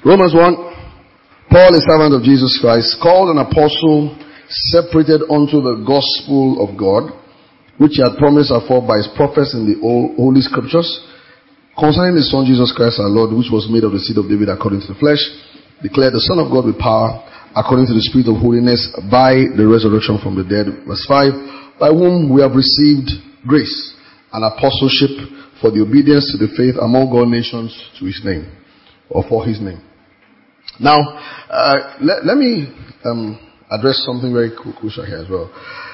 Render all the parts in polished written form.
Romans 1. Paul, a servant of Jesus Christ, called an apostle, separated unto the gospel of God, which he had promised afore by his prophets in the Holy Scriptures, concerning his Son Jesus Christ our Lord, which was made of the seed of David according to the flesh, declared the Son of God with power, according to the Spirit of holiness, by the resurrection from the dead. Verse 5, by whom we have received grace and apostleship for the obedience to the faith among all nations to his name, or for his name. Now, let me address something very crucial here as well.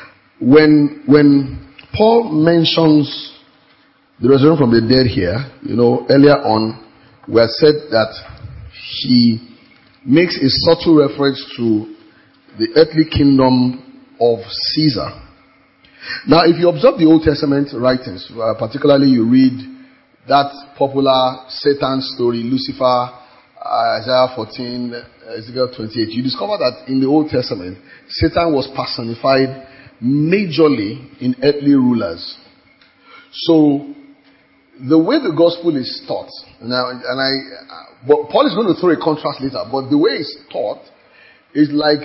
When Paul mentions the resurrection from the dead here, earlier on, we had said that he makes a subtle reference to the earthly kingdom of Caesar. Now, if you observe the Old Testament writings, particularly you read that popular Satan story, Lucifer, Isaiah 14, Ezekiel 28, you discover that in the Old Testament, Satan was personified majorly in earthly rulers. So, the way the gospel is taught, but Paul is going to throw a contrast later, but the way it's taught is like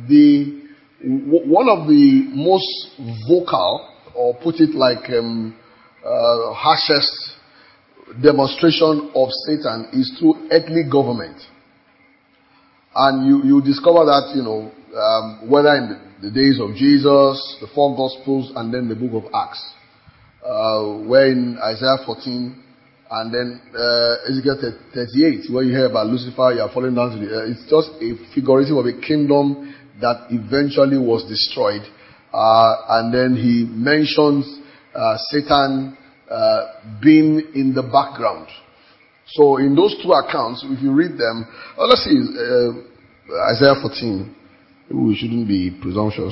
one of the most vocal, or put it like harshest demonstration of Satan is through earthly government. And you discover that, whether in the days of Jesus, the four Gospels, and then the book of Acts, where in Isaiah 14, and then Ezekiel 38, where you hear about Lucifer, you are falling down to the earth. It's just a figurative of a kingdom that eventually was destroyed. And then he mentions Satan being in the background. So in those two accounts, if you read them, let's see, Isaiah 14. We shouldn't be presumptuous.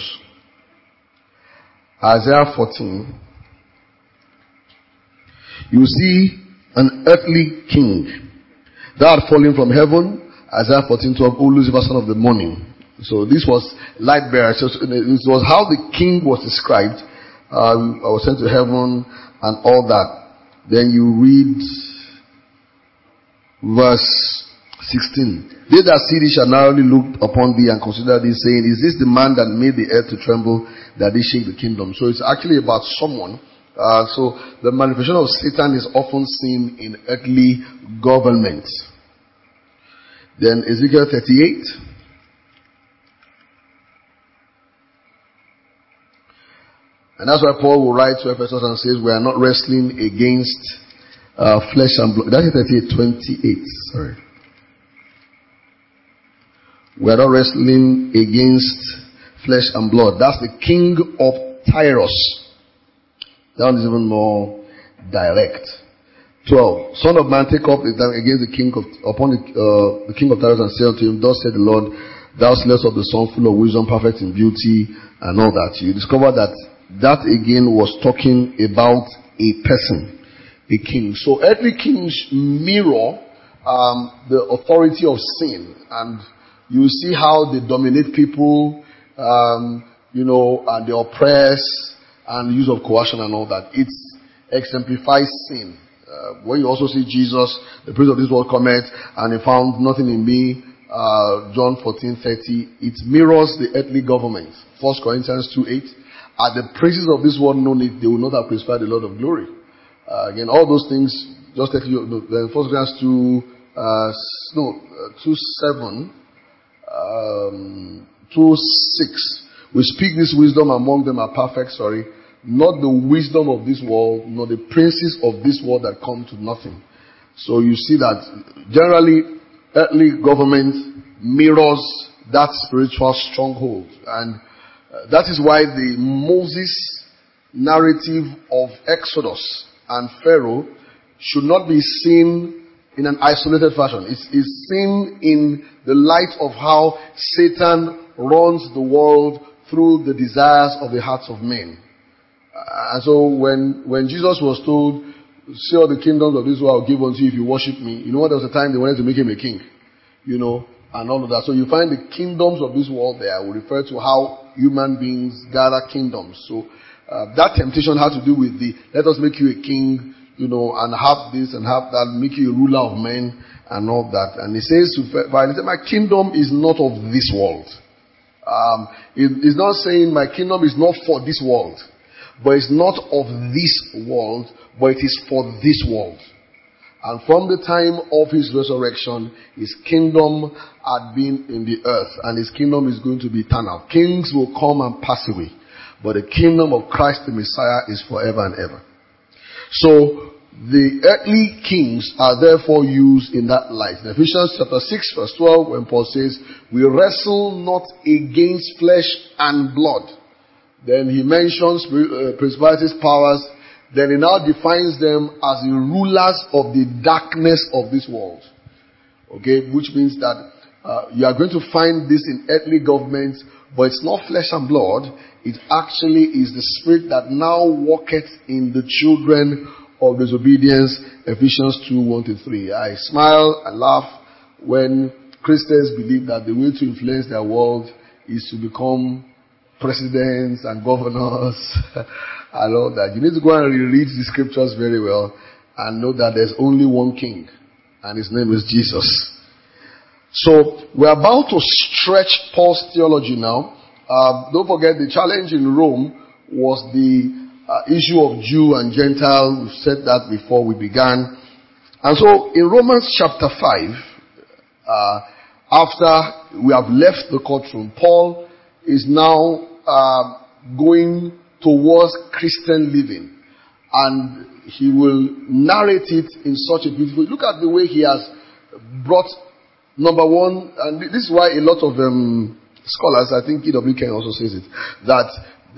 Isaiah 14. You see an earthly king that had fallen from heaven. Isaiah 14:12. O Lucifer, son of the morning. So this was light bearer. So this was how the king was described. I was sent to heaven and all that. Then you read verse 16. They that see thee shall narrowly look upon thee and consider thee, saying, is this the man that made the earth to tremble, that they shake the kingdom? So it's actually about someone. So the manifestation of Satan is often seen in earthly government. Then Ezekiel 38. And that's why Paul will write to Ephesus and says, we are not wrestling against flesh and blood. That is 38:28. Sorry. We are not wrestling against flesh and blood. That's the king of Tyrus. That one is even more direct. 12. Son of man, take up against the king of Tyrus and say unto him, thus said the Lord, thou slave of the son, full of wisdom, perfect in beauty, and all that. You discover that again was talking about a person, a king. So earthly kings mirror the authority of sin, and you see how they dominate people, and they oppress, and use of coercion and all that. It exemplifies sin. When you also see Jesus, the prince of this world cometh, and he found nothing in me, John 14:30, it mirrors the earthly government. 1 Corinthians 2:8. Are the princes of this world known it, they will not have crucified the Lord of glory. Again, all those things, just like you, then 1 Corinthians 2:7, 2:6. We speak this wisdom among them are perfect, not the wisdom of this world, nor the princes of this world that come to nothing. So you see that generally earthly government mirrors that spiritual stronghold. And that is why the Moses narrative of Exodus and Pharaoh should not be seen in an isolated fashion. It's seen in the light of how Satan runs the world through the desires of the hearts of men. And so when Jesus was told, see all the kingdoms of this world I'll give unto you if you worship me, there was a time they wanted to make him a king, and all of that. So you find the kingdoms of this world there will refer to how human beings gather kingdoms. So that temptation had to do with let us make you a king, and have this and have that, make you a ruler of men. and all that. And he says, my kingdom is not of this world. It's not saying my kingdom is not for this world, but it's not of this world, but it is for this world. And from the time of his resurrection, his kingdom had been in the earth, and his kingdom is going to be eternal. Kings will come and pass away, but the kingdom of Christ the Messiah is forever and ever. So, the earthly kings are therefore used in that light. In Ephesians chapter 6 verse 12, when Paul says, we wrestle not against flesh and blood. Then he mentions principalities, powers. Then he now defines them as the rulers of the darkness of this world. Okay, which means that you are going to find this in earthly governments, but it's not flesh and blood. It actually is the spirit that now walketh in the children of disobedience. Ephesians 2:1-3. I smile and laugh when Christians believe that the way to influence their world is to become presidents and governors and all that. You need to go and reread the scriptures very well and know that there's only one king, and his name is Jesus. So we're about to stretch Paul's theology now. Don't forget, the challenge in Rome was the issue of Jew and Gentile. We've said that before we began. And so in Romans chapter 5, after we have left the courtroom, Paul is now going towards Christian living, and he will narrate it in such a beautiful. Look at the way he has brought, number one, and this is why a lot of scholars, I think E.W. Ken also says it, that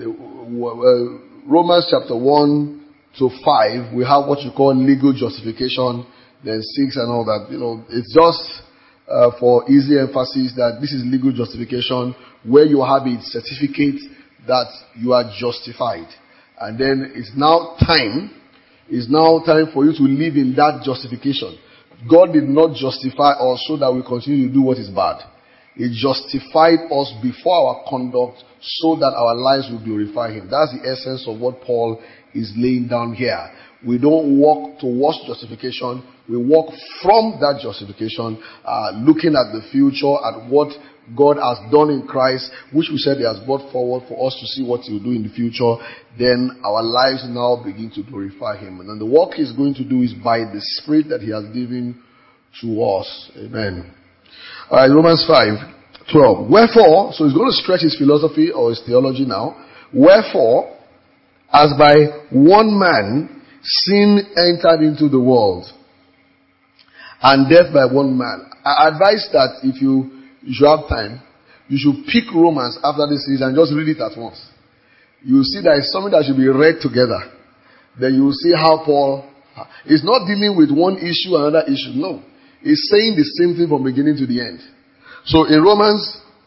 Romans chapter 1-5, we have what you call legal justification, then 6 and all that. It's just for easy emphasis that this is legal justification, where you have a certificate that you are justified. And then it's now time for you to live in that justification. God did not justify us so that we continue to do what is bad. He justified us before our conduct so that our lives will glorify Him. That's the essence of what Paul is laying down here. We don't walk towards justification. We walk from that justification, looking at the future, at what God has done in Christ, which we said He has brought forward for us to see what He will do in the future. Then our lives now begin to glorify Him. And then the work He's going to do is by the Spirit that He has given to us. Amen. Alright, Romans 5:12. Wherefore, so he's going to stretch his philosophy or his theology now. Wherefore, as by one man sin entered into the world, and death by one man. I advise that if you should have time, you should pick Romans after this series and just read it at once. You will see that it's something that should be read together. Then you will see how Paul is not dealing with one issue, another issue. No. He's saying the same thing from beginning to the end. So in Romans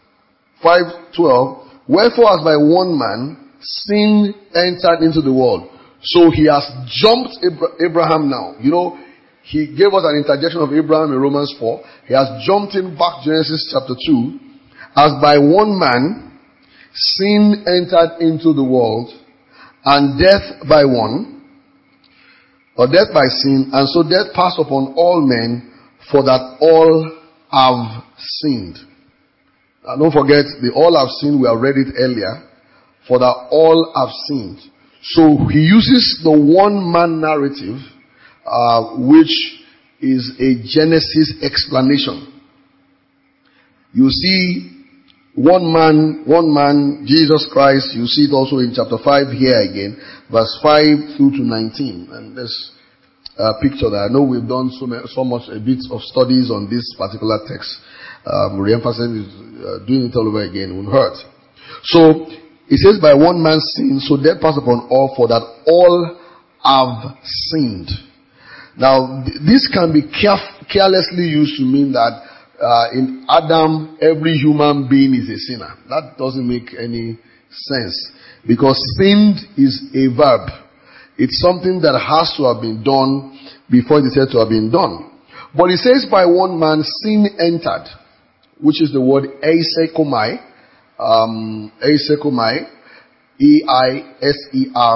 5:12, wherefore as by one man sin entered into the world. So he has jumped Abraham now. He gave us an interjection of Abraham in Romans 4. He has jumped in back Genesis chapter 2. As by one man sin entered into the world, and death by one, or death by sin, and so death passed upon all men, for that all have sinned. Now don't forget, the all have sinned, we have read it earlier. For that all have sinned. So he uses the one-man narrative, which is a Genesis explanation. You see one man, Jesus Christ. You see it also in chapter 5 here again, verse 5 through to 19. And this picture that I know we've done so much a bit of studies on this particular text. Re-emphasizing doing it all over again won't hurt. So it says, by one man's sin, so death passed upon all, for that all have sinned. Now, this can be carelessly used to mean that in Adam, every human being is a sinner. That doesn't make any sense, because sinned is a verb. It's something that has to have been done before it is said to have been done. But it says, by one man sin entered, which is the word eisekomai. Eisekomai,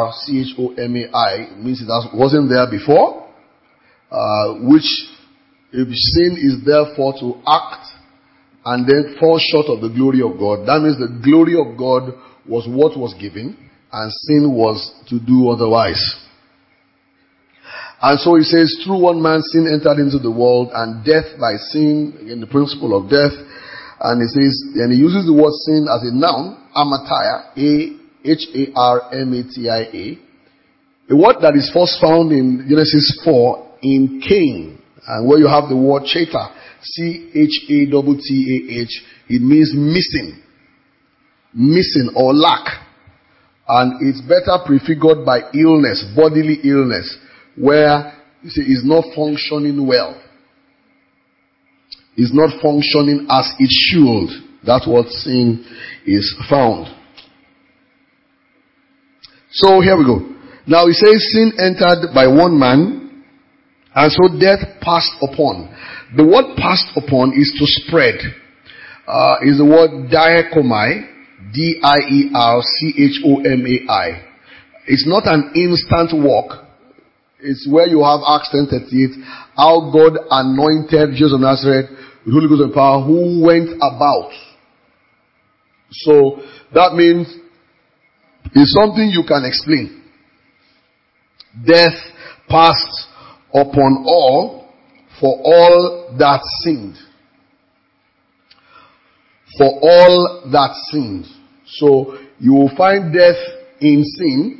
E-I-S-E-R-C-H-O-M-A-I, means it wasn't there before, which If sin is therefore to act and then fall short of the glory of God, that means the glory of God was what was given and sin was to do otherwise. And so he says, through one man sin entered into the world, and death by sin, again the principle of death. And he says, and he uses the word sin as a noun, Amatia, Harmatia, a word that is first found in Genesis 4 in Cain. And where you have the word cheta, Chattatah, it means missing. Missing or lack. And it's better prefigured by illness, bodily illness, where you see it's not functioning well. It's not functioning as it should. That's what sin is found. So here we go. Now it says sin entered by one man, and so death passed upon. The word passed upon is to spread. Is the word diakomai, Dierchomai. It's not an instant walk. It's where you have Acts 10:38, how God anointed Jesus of Nazareth with Holy Ghost and power, who went about. So that means it's something you can explain. Death passed upon all, for all that sinned. For all that sinned. So you will find death in sin.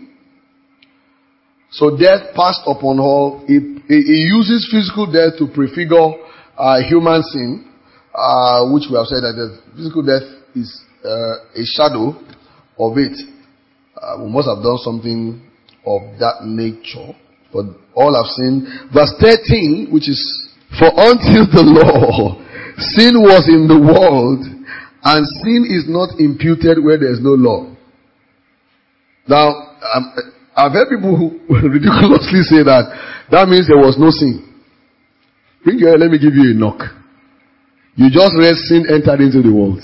So death passed upon all. It uses physical death to prefigure human sin, which we have said that the physical death is a shadow of it. We must have done something of that nature. For all have sinned. Verse 13, which is, for until the law, sin was in the world, and sin is not imputed where there is no law. Now, I've heard people who ridiculously say that means there was no sin. Bring your head, let me give you a knock. You just read sin entered into the world.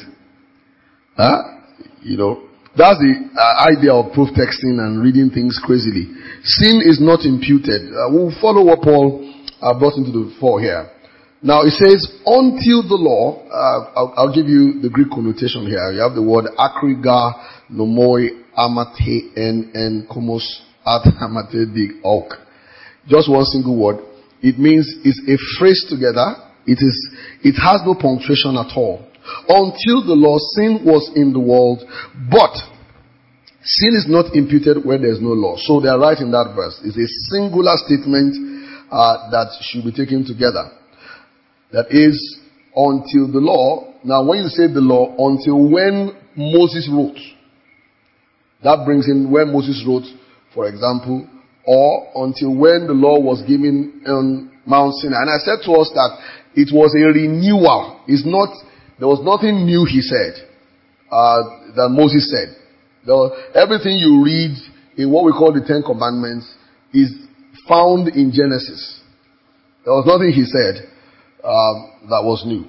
You know, that's the idea of proof texting and reading things crazily. Sin is not imputed. We'll follow what Paul brought into the fore here. Now it says, until the law, I'll give you the Greek connotation here. You have the word akriga, nomoi, amate, and komos, at amate, dig, ok. Just one single word. It means it's a phrase together. It has no punctuation at all. Until the law, sin was in the world, but sin is not imputed where there is no law. So they are right in that verse. It's a singular statement that should be taken together. That is, until the law. Now when you say the law, until when Moses wrote. That brings in when Moses wrote, for example, or until when the law was given on Mount Sinai. And I said to us that it was a renewal. There was nothing new he said, that Moses said. Everything you read in what we call the Ten Commandments is found in Genesis. There was nothing he said that was new.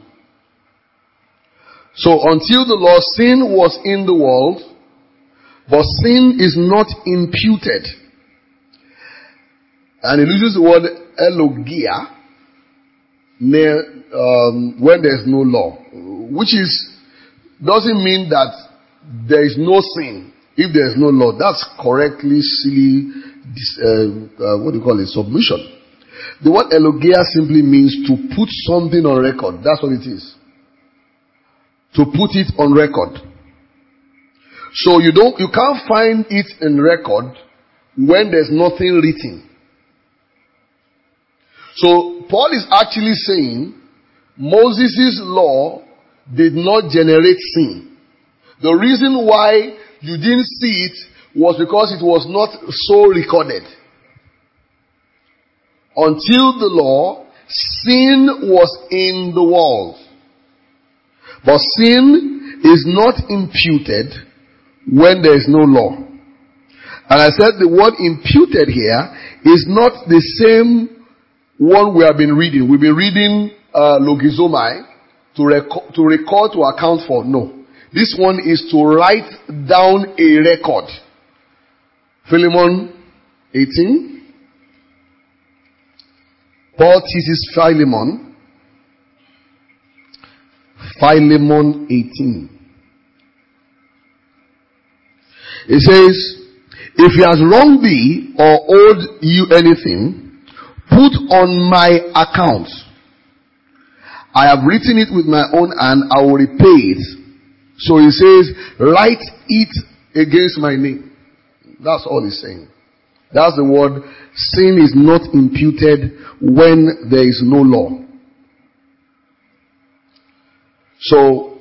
So until the law, sin was in the world, but sin is not imputed. And it uses the word elogia when there is no law, which doesn't mean that there is no sin if there is no law. That's correctly silly, submission. The word elogia simply means to put something on record. That's what it is. To put it on record. So you can't find it in record when there's nothing written. So Paul is actually saying Moses' law did not generate sin. The reason why you didn't see it was because it was not so recorded. Until the law, sin was in the world. But sin is not imputed when there is no law. And I said the word imputed here is not the same one we have been reading. We've been reading logizomai, to record, to account for. No. This one is to write down a record. Philemon 18. Paul teaches Philemon Philemon 18. It says, if he has wronged thee or owed you anything, put on my account. I have written it with my own hand, I will repay it. So he says, write it against my name. That's all he's saying. That's the word. Sin is not imputed when there is no law. So,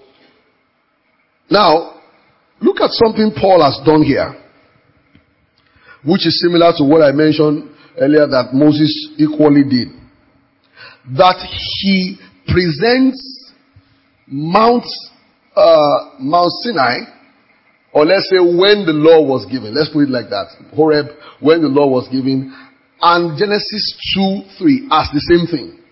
now, look at something Paul has done here, which is similar to what I mentioned earlier that Moses equally did. That he presents Mount Sinai, or let's say when the law was given. Let's put it like that. Horeb, when the law was given, and Genesis 2:3 as the same thing.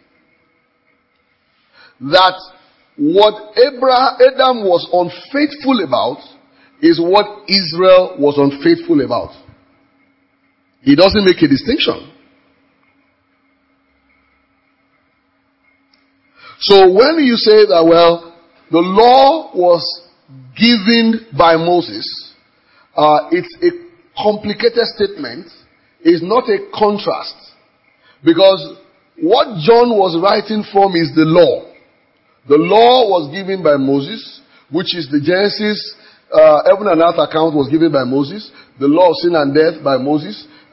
That what Adam was unfaithful about is what Israel was unfaithful about. He doesn't make a distinction. So when you say that, well, the law was given by Moses, it's a complicated statement. It's not a contrast. Because what John was writing from is the law. The law was given by Moses, which is the Genesis, heaven and earth account was given by Moses. The law of sin and death by Moses.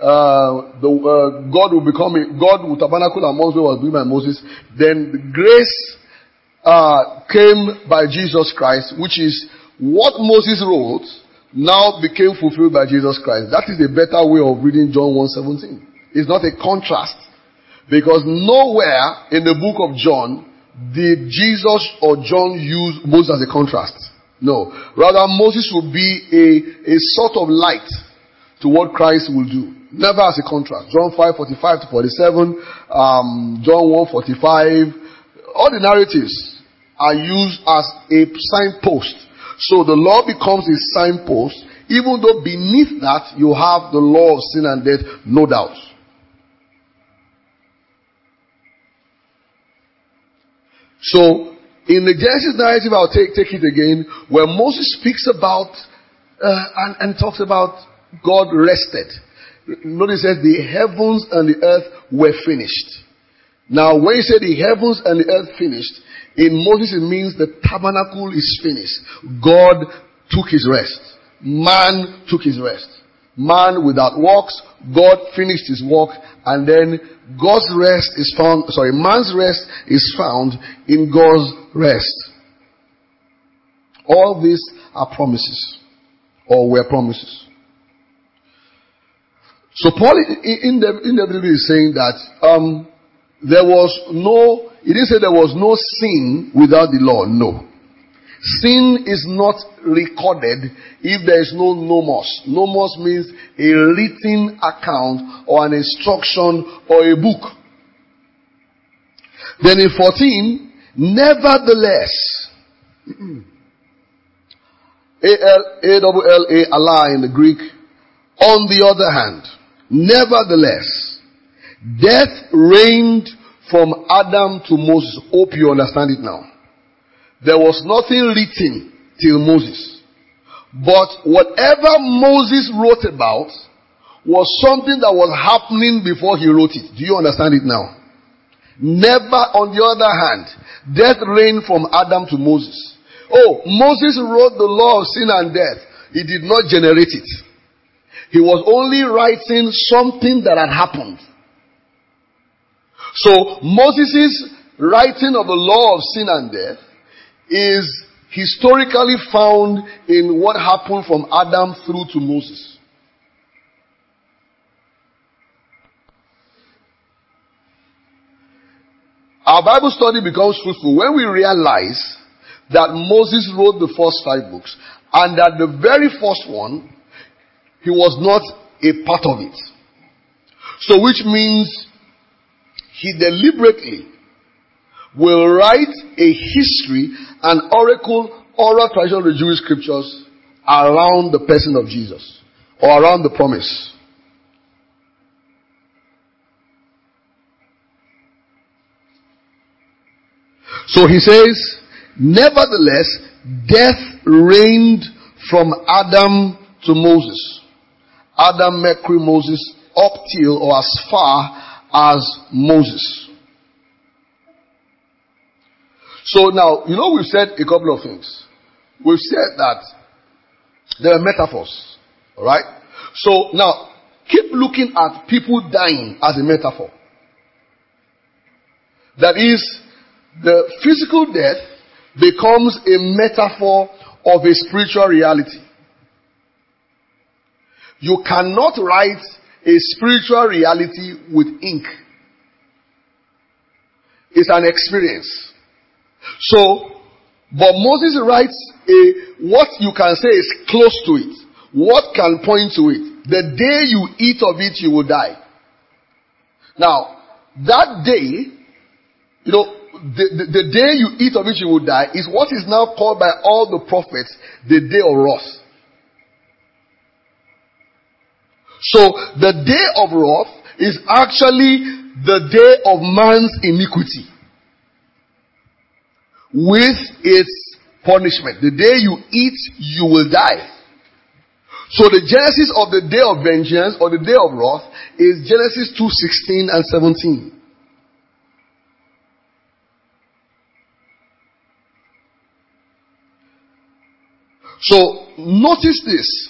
God will tabernacle amongst them was given by Moses. Then the grace came by Jesus Christ, which is what Moses wrote now became fulfilled by Jesus Christ. That is a better way of reading John 1:17. It's not a contrast. Because nowhere in the book of John did Jesus or John use Moses as a contrast. No. Rather, Moses would be a sort of light to what Christ will do. Never as a contrast. John 5:45 to 47, John 1:45. All the narratives are used as a signpost. So the law becomes a signpost, even though beneath that you have the law of sin and death, no doubt. So, in the Genesis narrative, I'll take it again, where Moses speaks about, and talks about God rested. Notice that the heavens and the earth were finished. Now, when you say the heavens and the earth finished, in Moses it means the tabernacle is finished. God took his rest. Man took his rest. Man without works, God finished his work, and then man's rest is found in God's rest. All these are promises, or were promises. So Paul inevitably is saying that he didn't say there was no sin without the law. No. Sin is not recorded if there is no nomos. Nomos means a written account or an instruction or a book. Then in 14, nevertheless, A-L-A-L-L-A, Allah in the Greek, on the other hand, nevertheless, death reigned from Adam to Moses. Hope you understand it now. There was nothing written till Moses. But whatever Moses wrote about was something that was happening before he wrote it. Do you understand it now? Never, on the other hand, death reigned from Adam to Moses. Oh, Moses wrote the law of sin and death. He did not generate it. He was only writing something that had happened. So, Moses' writing of the law of sin and death is historically found in what happened from Adam through to Moses. Our Bible study becomes fruitful when we realize that Moses wrote the first 5 books, and that the very first one, he was not a part of it. So which means he deliberately will write a history, an oral tradition of the Jewish scriptures around the person of Jesus, or around the promise. So he says, Nevertheless, death reigned from Adam to Moses. Adam, Mercury, Moses, up till or as far as Moses. So now, we've said a couple of things. We've said that there are metaphors. Alright? So now, keep looking at people dying as a metaphor. That is, the physical death becomes a metaphor of a spiritual reality. You cannot write a spiritual reality with ink. It's an experience. So, but Moses writes what you can say is close to it. What can point to it? The day you eat of it, you will die. Now, that day, the day you eat of it, you will die, is what is now called by all the prophets the day of wrath. So, the day of wrath is actually the day of man's iniquity with its punishment. The day you eat, you will die. So the genesis of the day of vengeance or the day of wrath is Genesis 2:16 and 17. So notice this.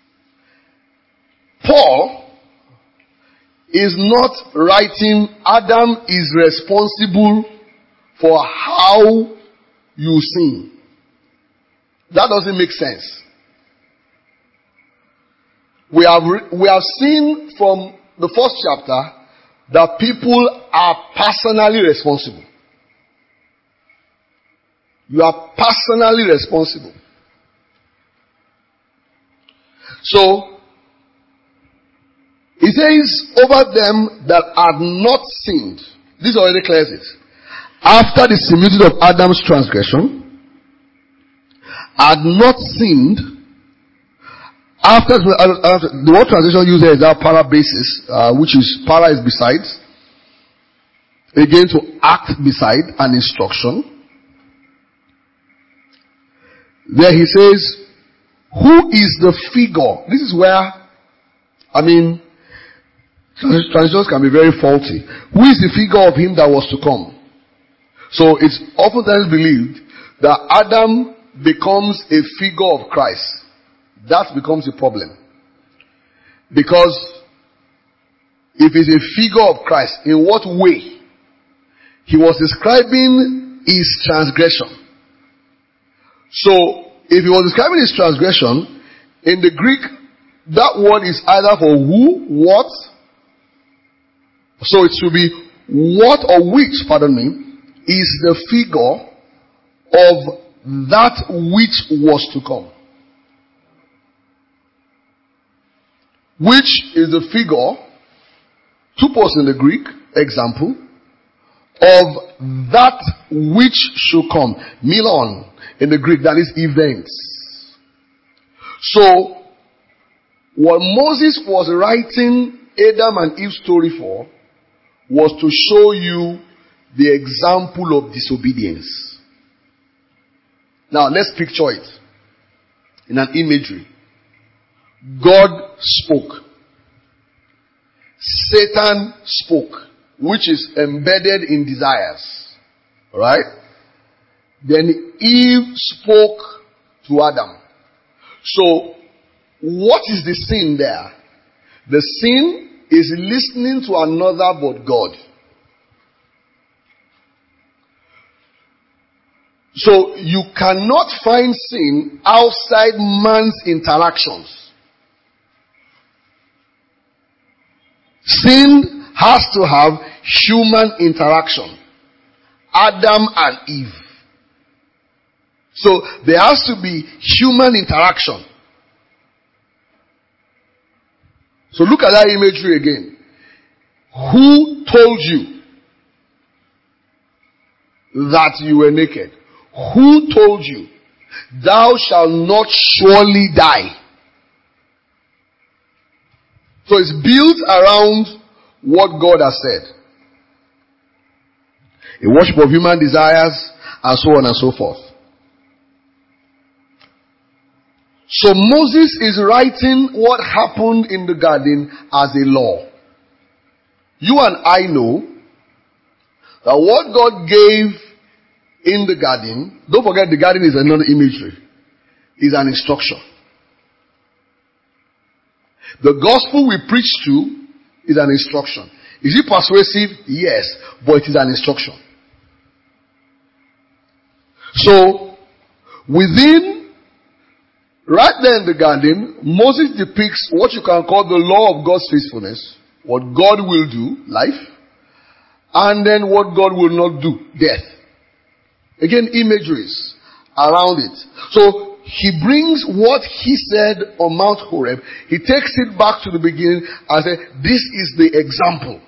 Paul is not writing Adam is responsible for how you sin. That doesn't make sense. We have seen from the first chapter that people are personally responsible. You are personally responsible. So, he says, over them that had not sinned. This already clears it. After the similitude of Adam's transgression, had not sinned. After the word translation used here is our para basis, which is para is besides. Again, to act beside an instruction. There he says, who is the figure? This is where, translations can be very faulty. Who is the figure of him that was to come? So it's oftentimes believed that Adam becomes a figure of Christ. That becomes a problem. Because if he's a figure of Christ, in what way? He was describing his transgression. So, if he was describing his transgression, in the Greek, that word is either for who, what. So it should be what or which, is the figure of that which was to come. Which is the figure, tupos in the Greek, example, of that which should come. Milon in the Greek, that is events. So, what Moses was writing Adam and Eve's story for was to show you the example of disobedience. Now, let's picture it in an imagery. God spoke. Satan spoke, which is embedded in desires. Alright? Then Eve spoke to Adam. So, what is the sin there? The sin is listening to another but God. So, you cannot find sin outside man's interactions. Sin has to have human interaction. Adam and Eve. So, there has to be human interaction. So, look at that imagery again. Who told you that you were naked? Who told you, thou shalt not surely die? So it's built around what God has said. A worship of human desires and so on and so forth. So Moses is writing what happened in the garden as a law. You and I know that what God gave in the garden, don't forget the garden is another imagery, is an instruction. The gospel we preach to is an instruction. Is it persuasive? Yes, but it is an instruction. So, within, right there in the garden, Moses depicts what you can call the law of God's faithfulness, what God will do, life, and then what God will not do, death. Again, imageries around it. So, he brings what he said on Mount Horeb, he takes it back to the beginning and says, this is the example.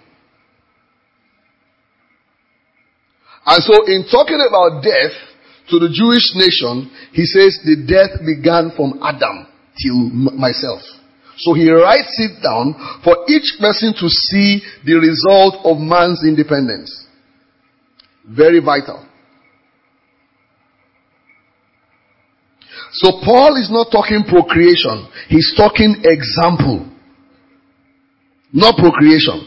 And so in talking about death to the Jewish nation, he says the death began from Adam till myself. So he writes it down for each person to see the result of man's independence. Very vital. So Paul is not talking procreation. He's talking example. Not procreation.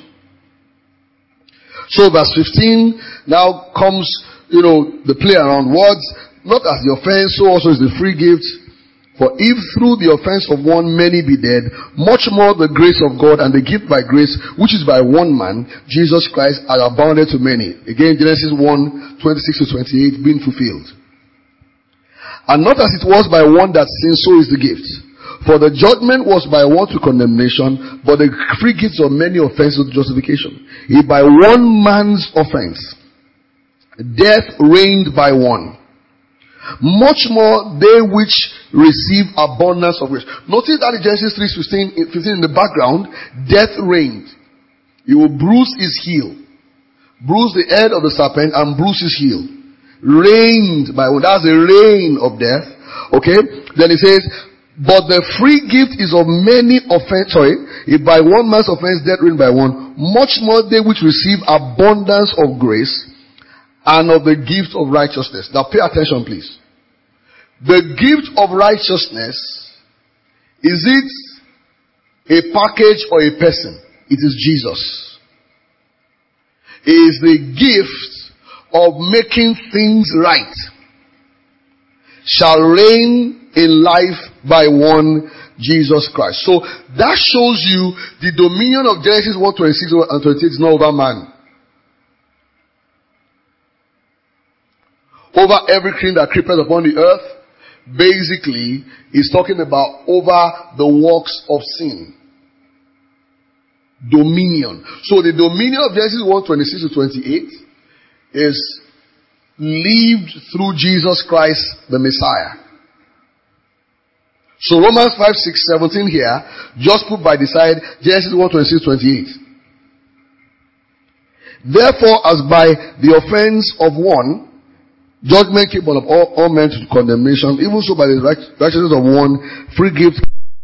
So verse 15 now comes, the play around words. Not as the offense, so also is the free gift. For if through the offense of one many be dead, much more the grace of God and the gift by grace, which is by one man, Jesus Christ, are abounded to many. Again, Genesis 1, 26 to 28, being fulfilled. And not as it was by one that sinned, so is the gift. For the judgment was by one to condemnation, but the free gifts of many offenses to justification. If by one man's offense, death reigned by one, much more they which receive abundance of grace. Notice that in Genesis 3:15 in the background, death reigned. He will bruise his heel, bruise the head of the serpent, and bruise his heel. Reigned by one. That's a reign of death. Okay? Then it says, but the free gift is of many offense. If by one man's offense death reigned by one, much more they which receive abundance of grace and of the gift of righteousness. Now pay attention, please. The gift of righteousness, is it a package or a person? It is Jesus. It is the gift of making things right. Shall reign in life by one, Jesus Christ. So that shows you the dominion of Genesis 1:26 and 28 is not over man. Over everything that creepeth upon the earth, basically, is talking about over the works of sin. Dominion. So the dominion of Genesis 1:26 to 28 is lived through Jesus Christ, the Messiah. So Romans 5:6-17 here, just put by the side Genesis 1:26-28. Therefore, as by the offense of one, judgment came upon all men to condemnation, even so by the righteousness of one, free gift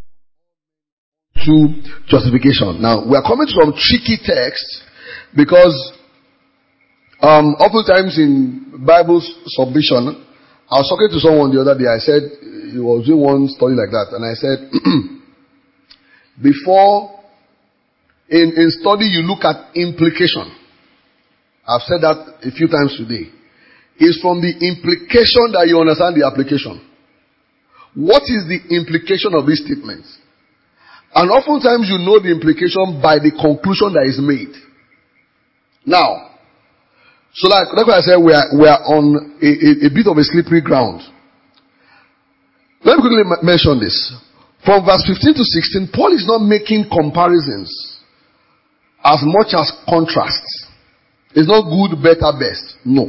to justification. Now, we are coming to some tricky texts because oftentimes in Bible submission, I was talking to someone the other day. I said, he was doing one study like that, and I said, before, in study you look at implication. I've said that a few times today. It's from the implication that you understand the application. What is the implication of these statements? And oftentimes you know the implication by the conclusion that is made. Now, so like what I said, we are on a bit of a slippery ground. Let me quickly mention this. From verse 15 to 16, Paul is not making comparisons as much as contrasts. It's not good, better, best. No.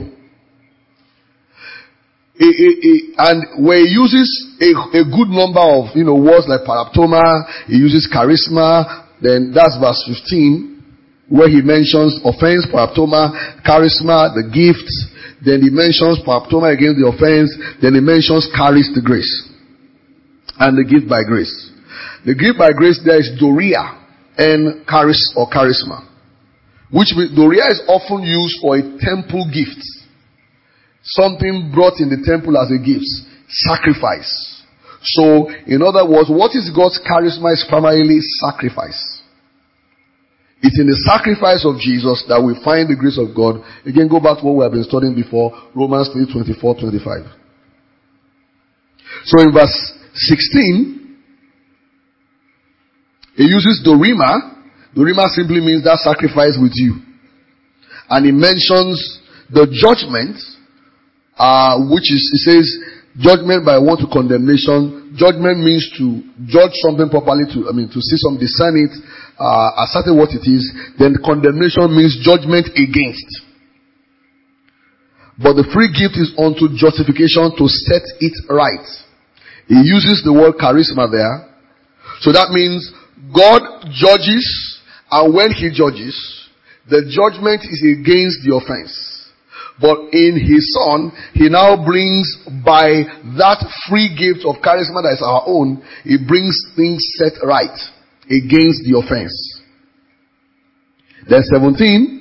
And where he uses a good number of words like paraptoma, he uses charisma, then that's verse 15. Where he mentions offense, paraptoma, charisma, the gifts. Then he mentions paraptoma against the offense. Then he mentions charis, the grace. And the gift by grace. The gift by grace there is doria and charis or charisma. Which doria is often used for a temple gift. Something brought in the temple as a gift. Sacrifice. So, in other words, what is God's charisma is primarily sacrifice. It's in the sacrifice of Jesus that we find the grace of God. Again, go back to what we have been studying before, Romans 3:24-25. So in verse 16, he uses dorima. Dorima simply means that sacrifice with you. And he mentions the judgment, which is, he says, judgment by one to condemnation. Judgment means to judge something properly, to see some, discern it, ascertain what it is. Then condemnation means judgment against. But the free gift is unto justification, to set it right. He uses the word charisma there. So that means God judges, and when he judges, the judgment is against the offense. But in his Son, he now brings, by that free gift of charisma that is our own, he brings things set right against the offense. Then 17,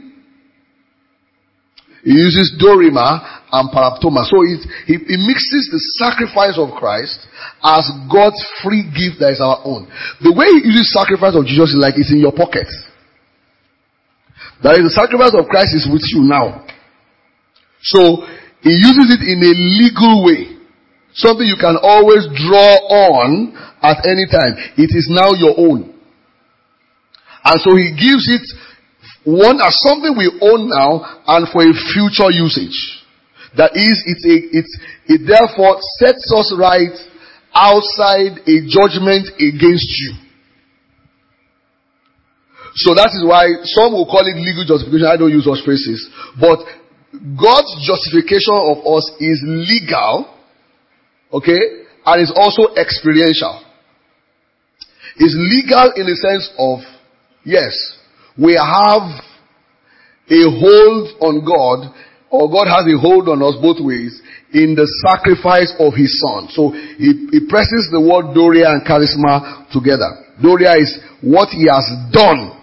he uses dorima and paraptoma. So he mixes the sacrifice of Christ as God's free gift that is our own. The way he uses sacrifice of Jesus is like it's in your pocket. That is, the sacrifice of Christ is with you now. So he uses it in a legal way. Something you can always draw on at any time. It is now your own. And so he gives it one as something we own now and for a future usage. That is, it therefore sets us right outside a judgment against you. So that is why some will call it legal justification. I don't use those phrases. But God's justification of us is legal, okay, and is also experiential. It's legal in the sense of, yes, we have a hold on God, or God has a hold on us both ways, in the sacrifice of his Son. So he presses the word doria and charisma together. Doria is what he has done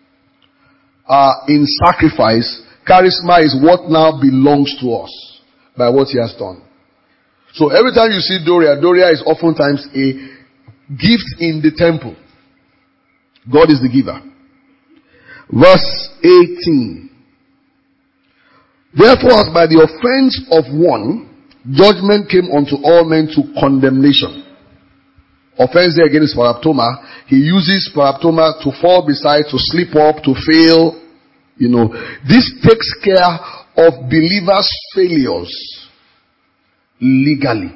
in sacrifice. Charisma is what now belongs to us by what he has done. So every time you see doria, doria is oftentimes a gift in the temple. God is the giver. Verse 18. Therefore, as by the offense of one, judgment came unto all men to condemnation. Offense there again is paraptoma. He uses paraptoma to fall beside, to slip up, to fail. This takes care of believers' failures legally.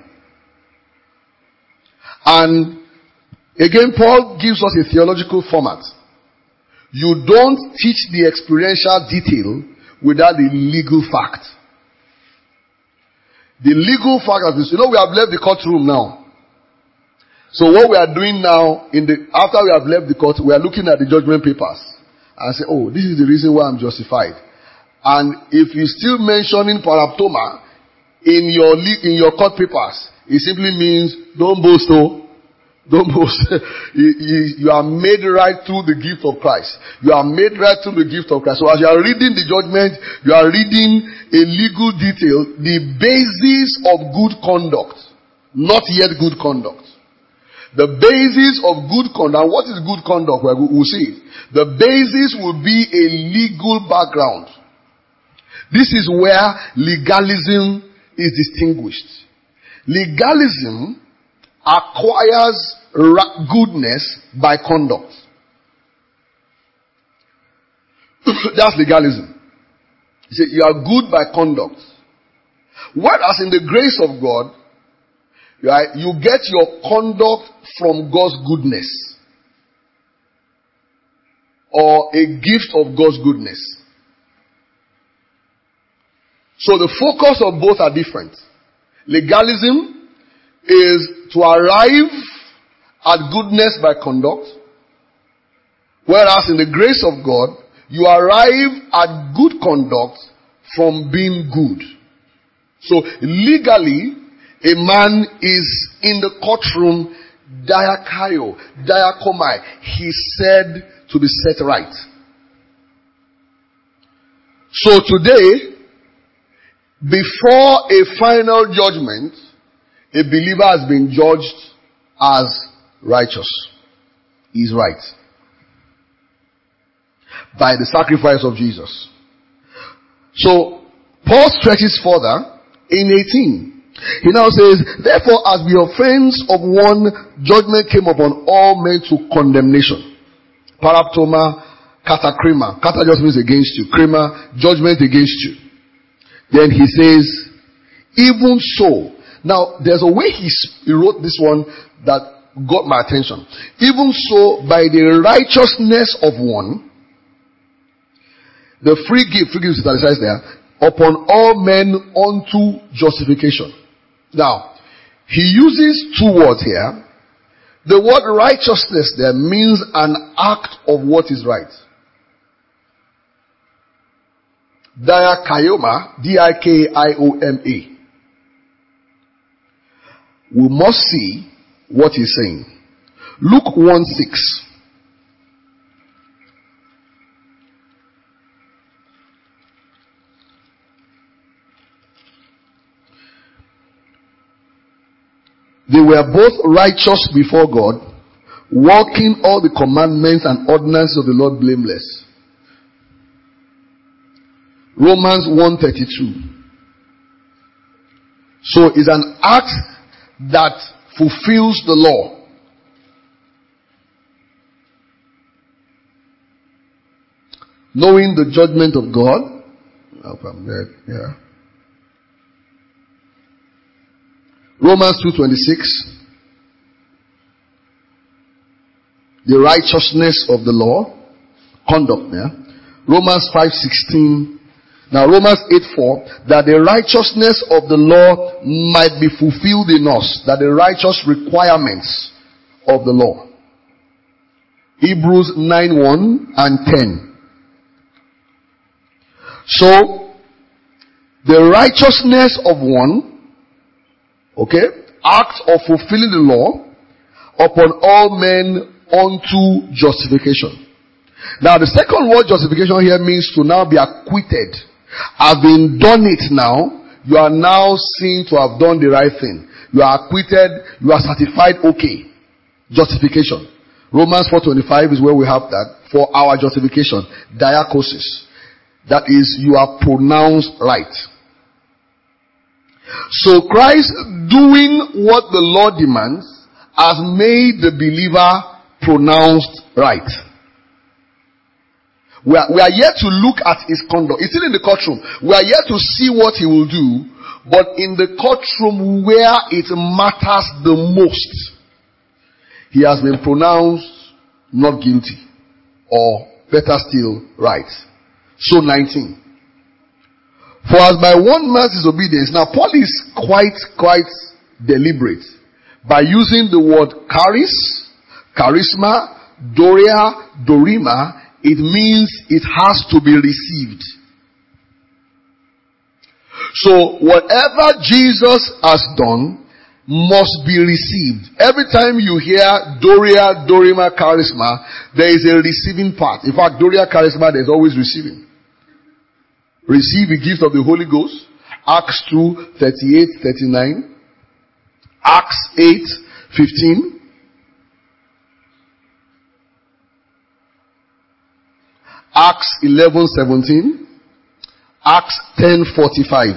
And again, Paul gives us a theological format. You don't teach the experiential detail without the legal fact. The legal fact of this, we have left the courtroom now. So what we are doing now, after we have left the court, we are looking at the judgment papers and say, oh, this is the reason why I'm justified. And if you're still mentioning paraptoma in your court papers, it simply means don't boast. Don't boast. You are made right through the gift of Christ. You are made right through the gift of Christ. So as you are reading the judgment, you are reading a legal detail, the basis of good conduct, not yet good conduct. The basis of good conduct. What is good conduct? We'll see it. The basis will be a legal background. This is where legalism is distinguished. Legalism acquires goodness by conduct. That's legalism. You say you are good by conduct. Whereas in the grace of God, you get your conduct from God's goodness, or a gift of God's goodness. So the focus of both are different. Legalism is to arrive at goodness by conduct, whereas in the grace of God, you arrive at good conduct from being good. So legally, a man is in the courtroom, diakomai. He said to be set right. So today, before a final judgment, a believer has been judged as righteous. He is right. By the sacrifice of Jesus. So, Paul stretches further in 18. He now says, therefore, as the offense of one, judgment came upon all men to condemnation. Paraptoma, katakrima. Kata just means against you. Krima, judgment against you. Then he says, even so. Now, there's a way he wrote this one that got my attention. Even so, by the righteousness of one, the free gift is italicized there, upon all men unto justification. Now, he uses two words here. The word righteousness there means an act of what is right. Diakaioma, D-I-K-I-O-M-A. We must see what he's saying. Luke 1:6. They were both righteous before God, walking all the commandments and ordinances of the Lord blameless. Romans 1:32. So it's an act that fulfills the law. Knowing the judgment of God. Yeah. Romans 2:26. The righteousness of the law. Conduct there. Romans 5:16. Now Romans 8:4. That the righteousness of the law might be fulfilled in us. That the righteous requirements of the law. Hebrews 9:1 and 10. So, the righteousness of one, act of fulfilling the law upon all men unto justification. Now the second word justification here means to now be acquitted. Having done it now, you are now seen to have done the right thing. You are acquitted, you are certified okay. Justification. Romans 4:25 is where we have that. For our justification, diakosis. That is, you are pronounced right. So Christ doing what the law demands has made the believer pronounced right. We are yet to look at his conduct. It's still in the courtroom. We are yet to see what he will do. But in the courtroom where it matters the most, he has been pronounced not guilty. Or better still, right. So 19. For as by one man's disobedience, now Paul is quite deliberate by using the word charis, charisma, doria, dorima. It means it has to be received. So whatever Jesus has done must be received. Every time you hear doria, dorima, charisma, there is a receiving part. In fact, doria, charisma, there's always receiving. Receive the gift of the Holy Ghost. Acts 2:38-39. Acts 8:15. Acts 11:17. Acts 10:45.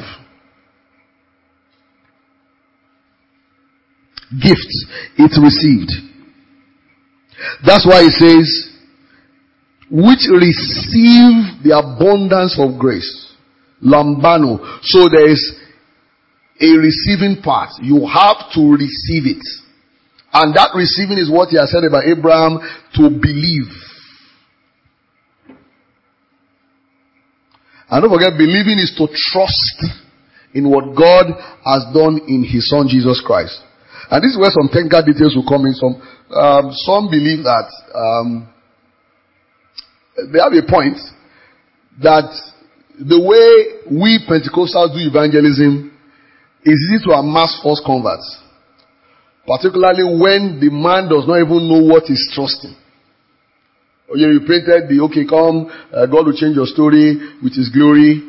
Gifts, it's received. That's why it says, which receive the abundance of grace. Lambano. So there is a receiving part. You have to receive it. And that receiving is what he has said about Abraham, to believe. And don't forget, believing is to trust in what God has done in his son Jesus Christ. And this is where some technical details will come in. Some believe that they have a point that the way we Pentecostals do evangelism is easy to amass false converts. Particularly when the man does not even know what he's trusting. You painted God will change your story with his glory.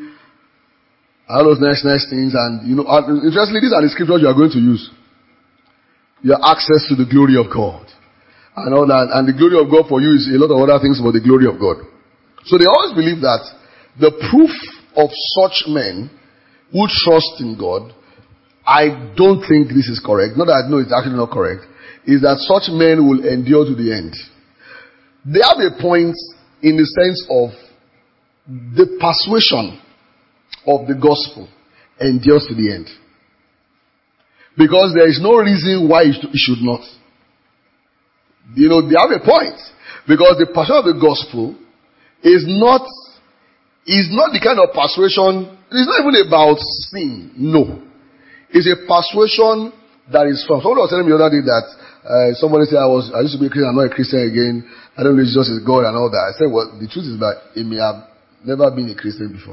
All those nice things. And interestingly, these are the scriptures you are going to use. Your access to the glory of God. And all that. And the glory of God for you is a lot of other things but the glory of God. So they always believe that the proof of such men who trust in God, I don't think this is correct. Not that I know it's actually not correct. Is that such men will endure to the end. They have a point in the sense of the persuasion of the gospel endures to the end. Because there is no reason why it should not. You know, they have a point. Because the persuasion of the gospel is not the kind of persuasion, it's not even about sin. No. It's a persuasion that is from. Someone was telling me the other day that somebody said I used to be a Christian, I'm not a Christian again. I don't know if Jesus is God and all that. I said, well, the truth is that he may have never been a Christian before.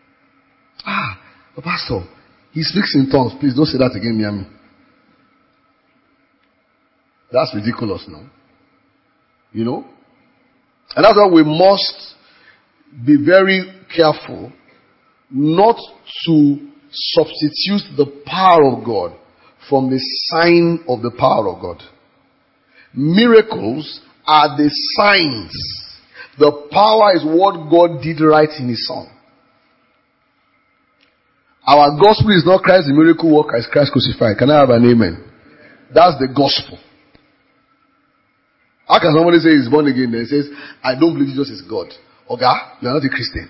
But Pastor, he speaks in tongues. Please don't say that again, Miami. That's ridiculous now. You know? And that's why we must be very careful not to substitute the power of God from the sign of the power of God. Miracles are the signs. The power is what God did right in His Son. Our gospel is not Christ the miracle worker, it's Christ crucified. Can I have an amen? That's the gospel. How can somebody say he's born again and says, I don't believe Jesus is God? Okay, you are not a Christian.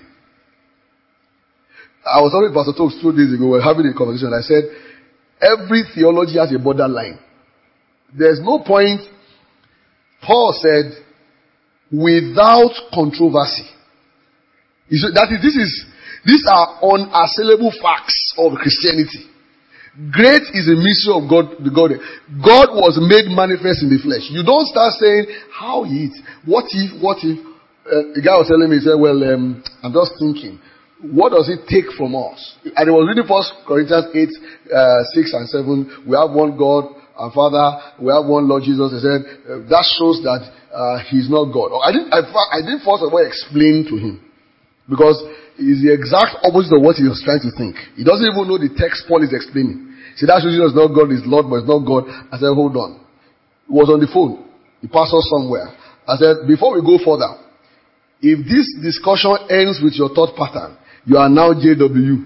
I was talking to Pastor Talks 2 days ago. We were having a conversation. I said, every theology has a borderline. There's no point. Paul said, without controversy. These are unassailable facts of Christianity. Great is a mystery of God. God was made manifest in the flesh. You don't start saying, how is it? What if? The guy was telling me, he said, well, I'm just thinking. What does it take from us? And it was reading 1 Corinthians 8, 6 and 7. We have one God and Father. We have one Lord Jesus. He said, that shows that He's not God. I didn't first of all explain to him. Because it's the exact opposite of what he was trying to think. He doesn't even know the text Paul is explaining. He said, that shows Jesus is not God, He's Lord, but it's not God. I said, hold on. He was on the phone. He passed us somewhere. I said, before we go further, if this discussion ends with your thought pattern, you are now JW.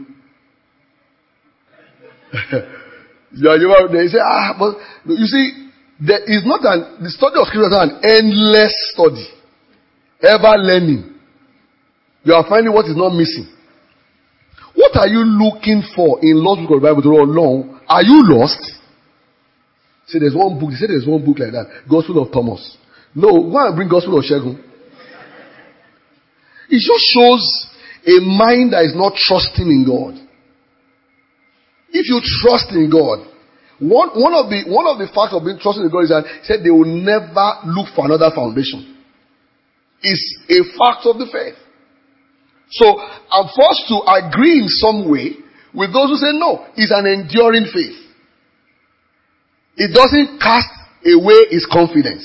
They say, but you see, there is not the study of Scripture is not an endless study. Ever learning. You are finding what is not missing. What are you looking for in Lord's Book of the Bible to run long? Are you lost? Say there's one book. They say there's one book like that. Gospel of Thomas. No, go and bring Gospel of Shegun. It just shows a mind that is not trusting in God. If you trust in God, one of the facts of being trusting in God is that He said they will never look for another foundation. It's a fact of the faith. So I'm forced to agree in some way with those who say no, it's an enduring faith. It doesn't cast away his confidence.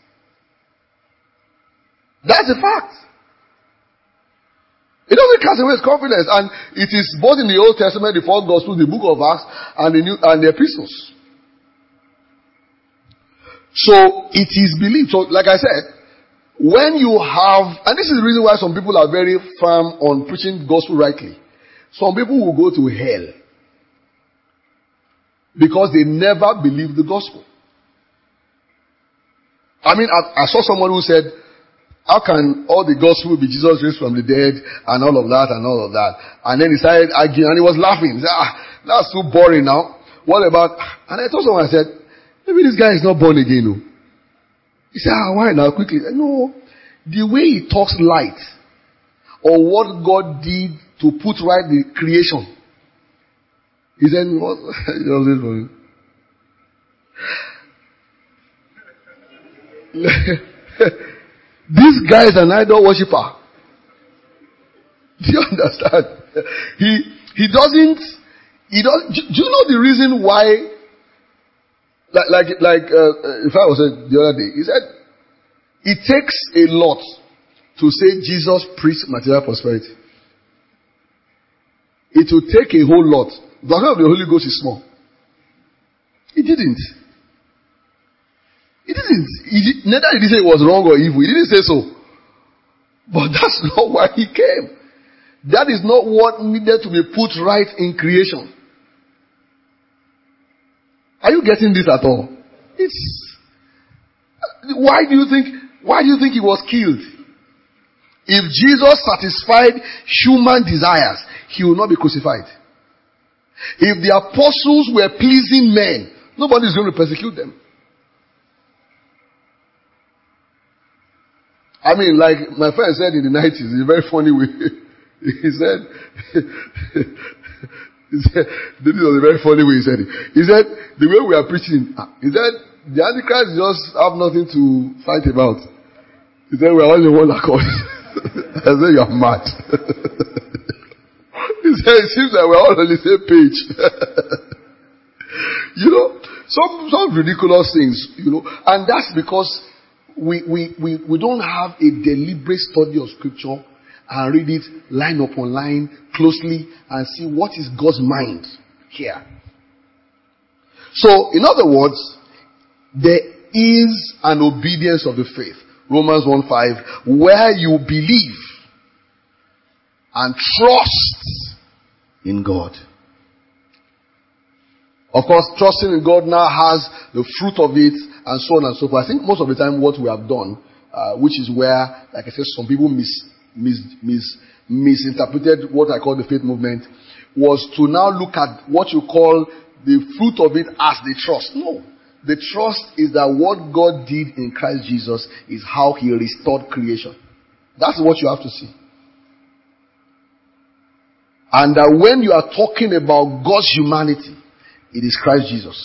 That's a fact. It doesn't cast away his confidence, and it is both in the Old Testament, the four Gospels, the book of Acts, and the epistles. So it is believed. So, like I said, when you have, and this is the reason why some people are very firm on preaching gospel rightly. Some people will go to hell because they never believe the gospel. I mean, I saw someone who said, how can all the gospel be Jesus raised from the dead and all of that and all of that? And then he started arguing and he was laughing. He said, that's too boring now. What about, and I told someone, I said, maybe this guy is not born again. No. He said, why now? Quickly. Said, no, the way he talks light on what God did to put right the creation. He said, what? This guy is an idol worshipper. Do you understand? He doesn't. Do you know the reason why? If I was the other day, he said it takes a lot to say Jesus preached material prosperity. It will take a whole lot. The power of the Holy Ghost is small. He didn't. didn't. Neither did he say it was wrong or evil. He didn't say so. But that's not why he came. That is not what needed to be put right in creation. Are you getting this at all? Why do you think he was killed? If Jesus satisfied human desires, he will not be crucified. If the apostles were pleasing men, nobody is going to persecute them. I mean, like my friend said in the 90s, in a very funny way, he said, this was a very funny way he said it. He said, the way we are preaching, he said, the Antichrist just have nothing to fight about. He said, we are all in one accord. I said, you are mad. He said, it seems like we are all on the same page. You know, some ridiculous things, you know, and that's because we don't have a deliberate study of scripture and read it line upon line closely and see what is God's mind here. So, in other words, there is an obedience of the faith. Romans 1:5, where you believe and trust in God. Of course, trusting in God now has the fruit of it and so on and so forth. I think most of the time what we have done, which is where, like I said, some people misinterpreted what I call the faith movement, was to now look at what you call the fruit of it as the trust. No. The trust is that what God did in Christ Jesus is how he restored creation. That's what you have to see. And that when you are talking about God's humanity, it is Christ Jesus.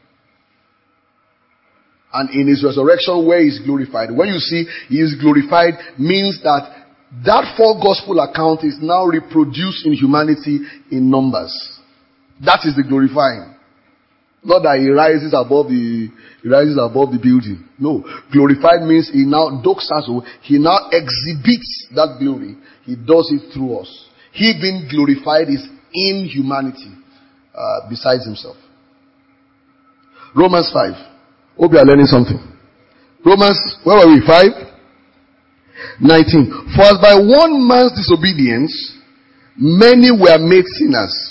And in his resurrection where he is glorified. When you see he is glorified means that four gospel account is now reproduced in humanity in numbers. That is the glorifying. Not that he rises above the building. No. Glorified means he now doxazo, he now exhibits that glory. He does it through us. He being glorified is in humanity, besides himself. Romans 5. Hope you are learning something. Romans, where were we? 5:19. For as by one man's disobedience, many were made sinners.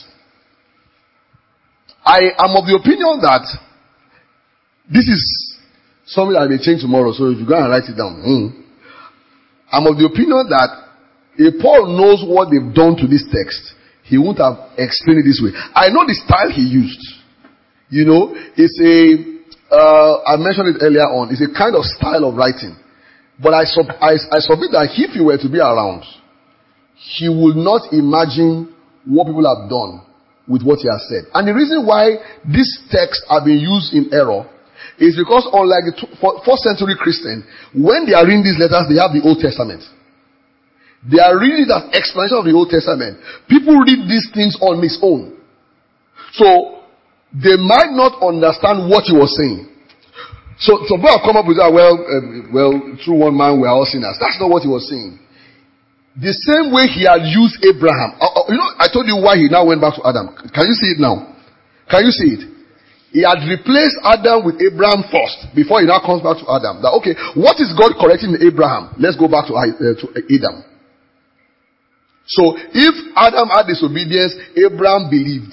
I am of the opinion that this is something that may change tomorrow, so if you go and write it down. I'm of the opinion that if Paul knows what they've done to this text, he wouldn't have explained it this way. I know the style he used. You know, it's I mentioned it earlier on, it's a kind of style of writing. But I submit that if he were to be around, he would not imagine what people have done with what he has said. And the reason why these texts are being used in error is because unlike the first century Christian, when they are reading these letters, they have the Old Testament. They are reading that explanation of the Old Testament. People read these things on its own. So, they might not understand what he was saying. So people have come up with that, well, through one man we are all sinners. That's not what he was saying. The same way he had used Abraham. You know, I told you why he now went back to Adam. Can you see it now? Can you see it? He had replaced Adam with Abraham first, before he now comes back to Adam. That, okay, what is God correcting in Abraham? Let's go back to Adam. So, if Adam had disobedience, Abraham believed.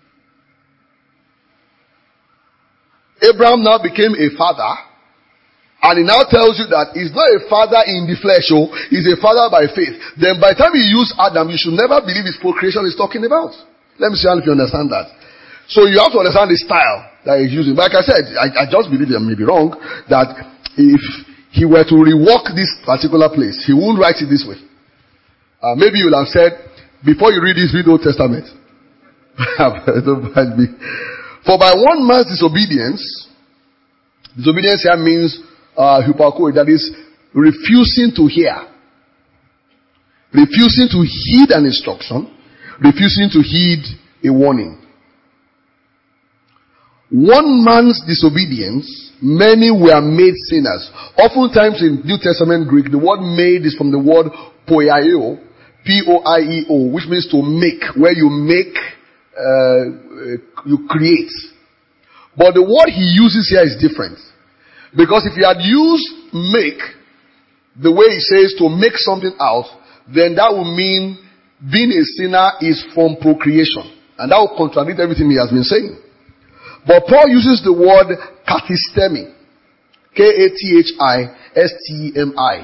Abraham now became a father. And he now tells you that he's not a father in the flesh, he's a father by faith. Then by the time he used Adam, you should never believe his procreation he's talking about. Let me see if you understand that. So you have to understand the style that he's using. Like I said, I just believe, I may be wrong, that if he were to rework this particular place, he wouldn't write it this way. Maybe you will have said, before you read this, read the Old Testament. Don't mind me. For by one man's disobedience here means hypocrisy, that is refusing to hear, refusing to heed an instruction, refusing to heed a warning. One man's disobedience, many were made sinners. Oftentimes in New Testament Greek, the word made is from the word poieo, P-O-I-E-O, which means to make, where you make, you create. But the word he uses here is different. Because if he had used make, the way he says to make something out, then that would mean being a sinner is from procreation. And that will contradict everything he has been saying. But Paul uses the word kathistemi. Kathistemi.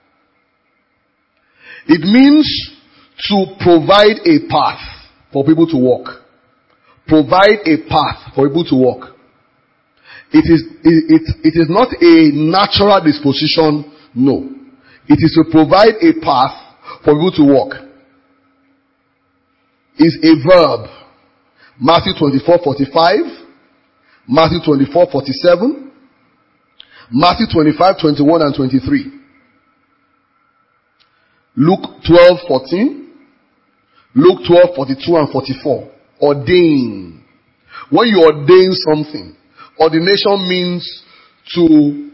It means to provide a path for people to walk. Provide a path for people to walk. It is not a natural disposition, no. It is to provide a path for people to walk. It's a verb. Matthew 24:45, Matthew 24:47, Matthew 25:21 and 23. Luke 12:14, Luke 12:42 and 44. Ordain. When you ordain something, ordination means to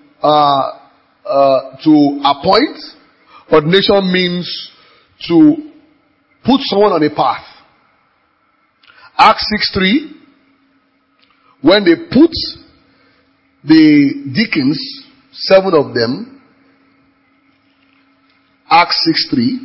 appoint. Ordination means to put someone on a path. Acts 6:3, when they put the deacons, 7 of them, Acts 6:3,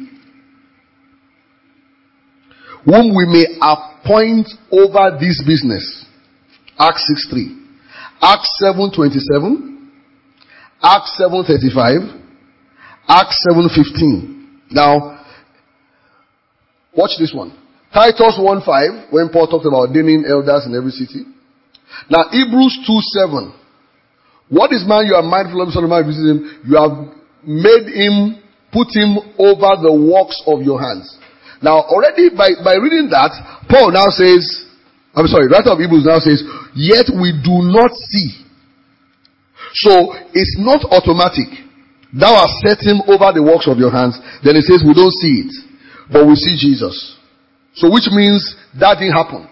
whom we may appoint over this business. Acts 6:3. Acts 7:27. Acts 7:35. Acts 7:15. Now, watch this one. Titus 1:5, when Paul talked about ordaining elders in every city. Now, Hebrews 2:7. What is man you are mindful of, son of man, visit him? You have made him, put him over the works of your hands. Now, already by reading that, Paul now says, writer of Hebrews now says, yet we do not see. So, it's not automatic. Thou hast set him over the works of your hands. Then it says we don't see it, but we see Jesus. So, which means that didn't happen.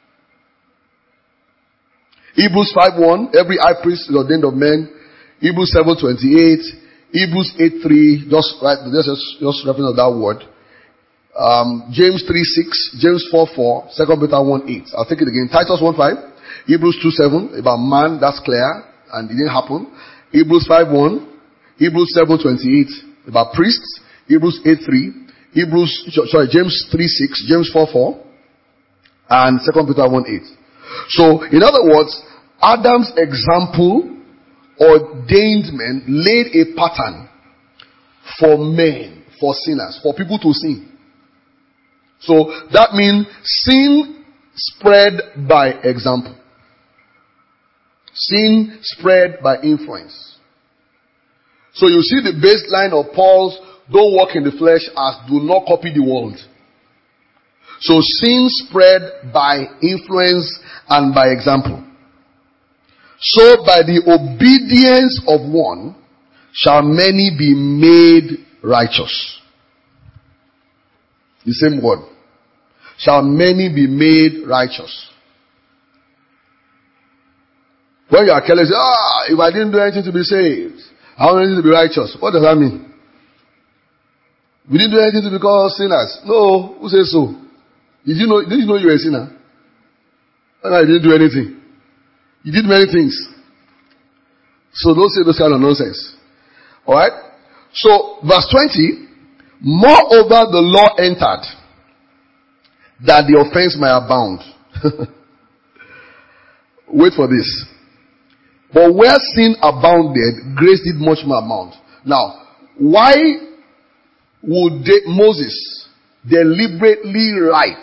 Hebrews 5:1, every high priest is ordained of men. Hebrews 7:28, Hebrews 8:3, just reference of that word. James 3:6, James 4:4, 2 Peter 1:8. I'll take it again. Titus 1:5, Hebrews 2:7, about man, that's clear, and it didn't happen. Hebrews 5:1, Hebrews 7:28, about priests. Hebrews 8:3, James 3:6, James 4:4, and 2 Peter 1:8. So, in other words, Adam's example ordained men, laid a pattern for men, for sinners, for people to sin. So, that means sin spread by example. Sin spread by influence. So, you see the baseline of Paul's don't walk in the flesh as do not copy the world. So, sin spread by influence and by example. So, by the obedience of one shall many be made righteous. The same word. Shall many be made righteous. When you are careless, if I didn't do anything to be saved, I don't need to be righteous. What does that mean? We didn't do anything to become sinners. No, who says so? Did you know you were a sinner? And I didn't do anything. You did many things. So don't say those kind of nonsense. Alright? So, verse 20, moreover the law entered, that the offense may abound. Wait for this. But where sin abounded, grace did much more abound. Now, why would Moses deliberately write?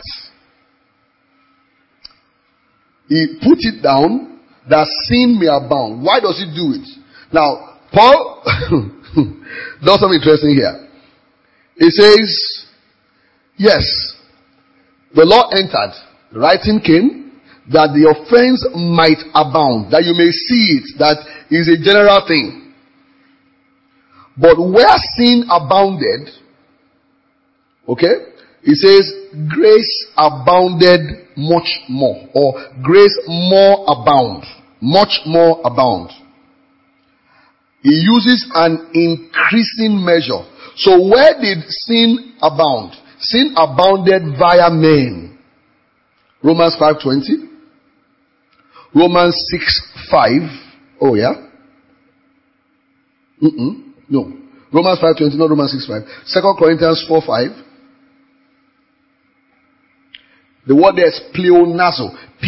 He put it down that sin may abound. Why does he do it? Now, Paul does something interesting here. He says, yes, the law entered, writing came, that the offense might abound, that you may see it, that is a general thing. But where sin abounded, okay, he says, grace abounded much more, or grace more abound, much more abound. He uses an increasing measure. So where did sin abound? Sin abounded via men. Romans 5:20. Romans 6:5. Oh yeah. No. Romans 5:20, not Romans 6:5. 2 Corinthians 4:5. The word there is pleonazo.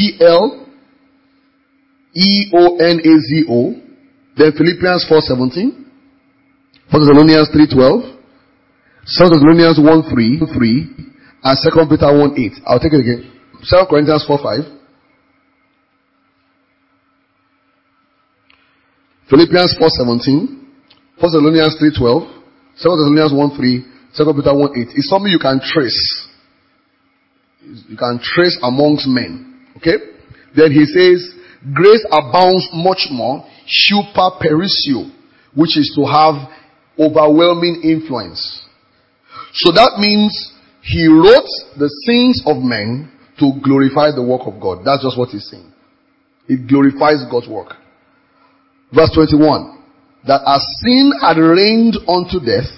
P-L-E-O-N-A-Z-O. Then Philippians 4:17. 1 Thessalonians 3:12. 2 Thessalonians 1:3. And 2 Peter 1:8. I'll take it again. 2 Corinthians 4:5. Philippians 4:17. 1 Thessalonians 3:12. 2 Thessalonians 1:3. 2 Peter 1:8. It's something you can trace. You can trace amongst men. Okay? Then he says, grace abounds much more, super perissio, which is to have overwhelming influence. So that means he wrote the sins of men to glorify the work of God. That's just what he's saying. It glorifies God's work. Verse 21. That as sin had reigned unto death,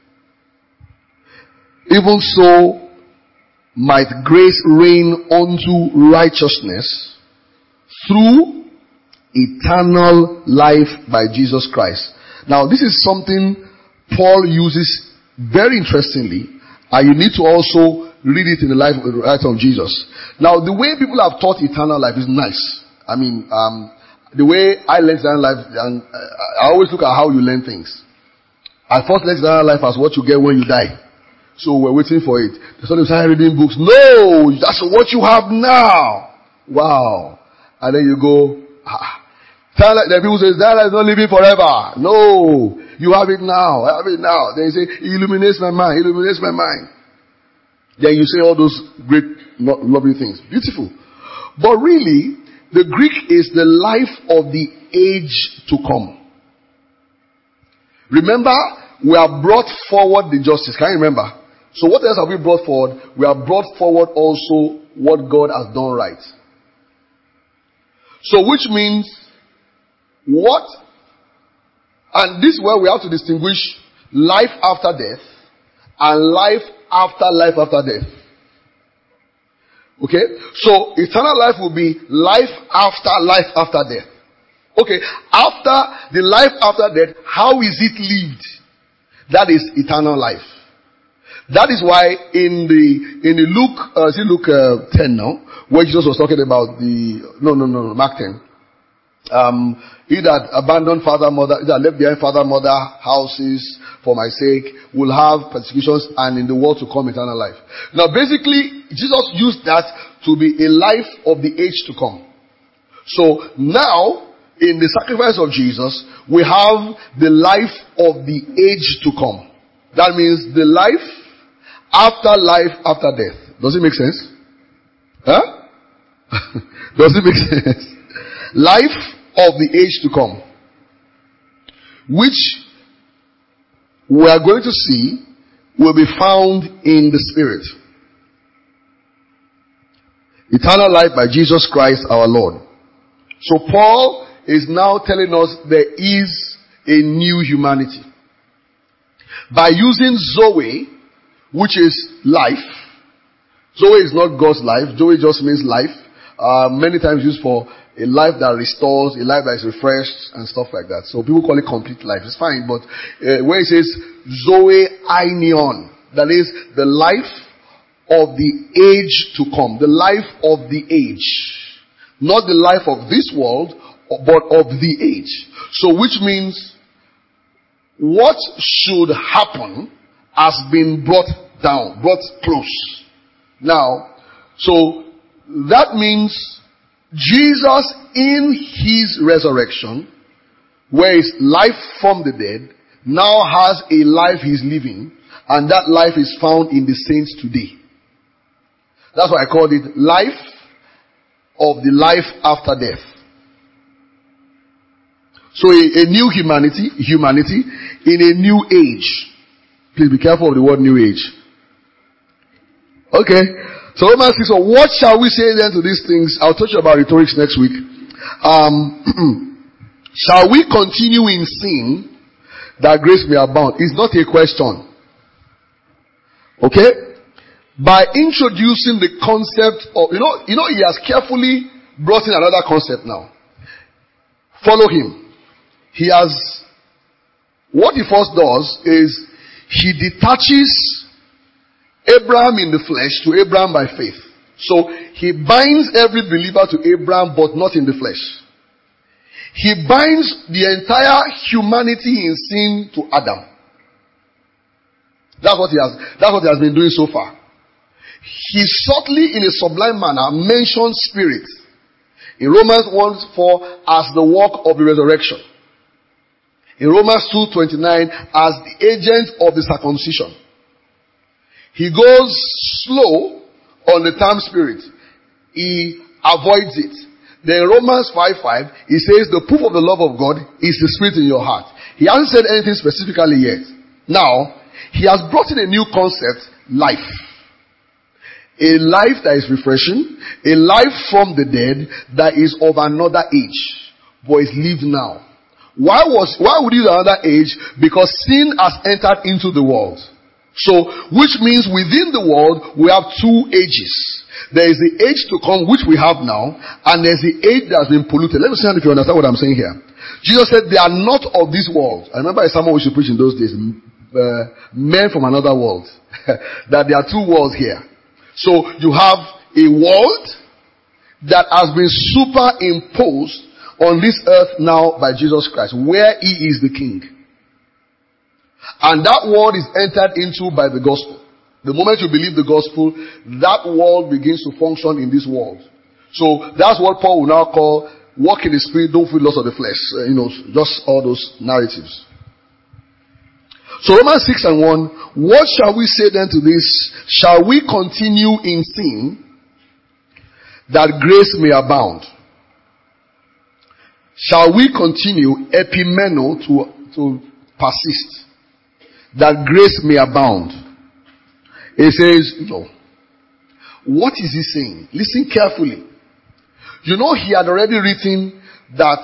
even so might grace reign unto righteousness through eternal life by Jesus Christ. Now, this is something Paul uses very interestingly, and you need to also read it in the life of Jesus. Now, the way people have taught eternal life is nice. I mean, the way I learned eternal life, and I always look at how you learn things. I first learned eternal life as what you get when you die. So we're waiting for it. So they start reading books. No, that's what you have now. Wow. And then you go, then people say, that is not living forever. No, you have it now. I have it now. Then you say, it illuminates my mind. Illuminates my mind. Then you say all those great, lovely things. Beautiful. But really, the Greek is the life of the age to come. Remember, we have brought forward the justice. Can you remember? So what else have we brought forward? We have brought forward also what God has done right. So which means what? And this is where we have to distinguish life after death and life after death. Okay? So eternal life will be life after death. Okay, after the life after death, how is it lived? That is eternal life. That is why in the Luke 10 now, where Jesus was talking about Mark 10. He that abandoned father, mother, he that left behind father, mother, houses for my sake will have persecutions, and in the world to come eternal life. Now basically, Jesus used that to be a life of the age to come. So now, in the sacrifice of Jesus, we have the life of the age to come. That means the life after death. Does it make sense? Huh? Does it make sense? Life of the age to come, which we are going to see will be found in the Spirit. Eternal life by Jesus Christ our Lord. So Paul is now telling us there is a new humanity. By using Zoe, which is life. Zoe is not God's life. Zoe just means life. Many times used for a life that restores, a life that is refreshed, and stuff like that. So people call it complete life. It's fine, but when it says Zoe Aionion, that is the life of the age to come. The life of the age. Not the life of this world, but of the age. So which means what should happen has been brought down, brought close. Now, so that means Jesus in his resurrection, where is life from the dead, now has a life he's living, and that life is found in the saints today. That's why I called it life of the life after death. So a new humanity in a new age. Please be careful of the word new age. Okay. So Romans 6, so what shall we say then to these things? I'll touch about rhetorics next week. Shall we continue in sin that grace may abound? It's not a question. Okay? By introducing the concept of, he has carefully brought in another concept now. Follow him. He has What he first does is he detaches Abraham in the flesh to Abraham by faith. So he binds every believer to Abraham, but not in the flesh. He binds the entire humanity in sin to Adam. That's what he has been doing so far. He subtly, in a sublime manner, mentions spirit in Romans 1:4 as the work of the resurrection. In Romans 2:29 as the agent of the circumcision. He goes slow on the term spirit. He avoids it. Then Romans 5:5, he says the proof of the love of God is the spirit in your heart. He hasn't said anything specifically yet. Now, he has brought in a new concept, life. A life that is refreshing, a life from the dead that is of another age, but is lived now. Why would it be another age? Because sin has entered into the world. So, which means within the world, we have two ages. There is the age to come, which we have now, and there's the age that has been polluted. Let me see if you understand what I'm saying here. Jesus said, they are not of this world. I remember a sermon we should preach in those days, men from another world. That there are two worlds here. So, you have a world that has been superimposed on this earth now by Jesus Christ, where he is the king. And that world is entered into by the gospel. The moment you believe the gospel, that world begins to function in this world. So that's what Paul will now call walk in the spirit, don't feel lost of the flesh. Just all those narratives. So Romans 6:1, what shall we say then to this? Shall we continue in sin that grace may abound? Shall we continue epimeno to persist that grace may abound? It says, no. What is he saying? Listen carefully. You know, he had already written that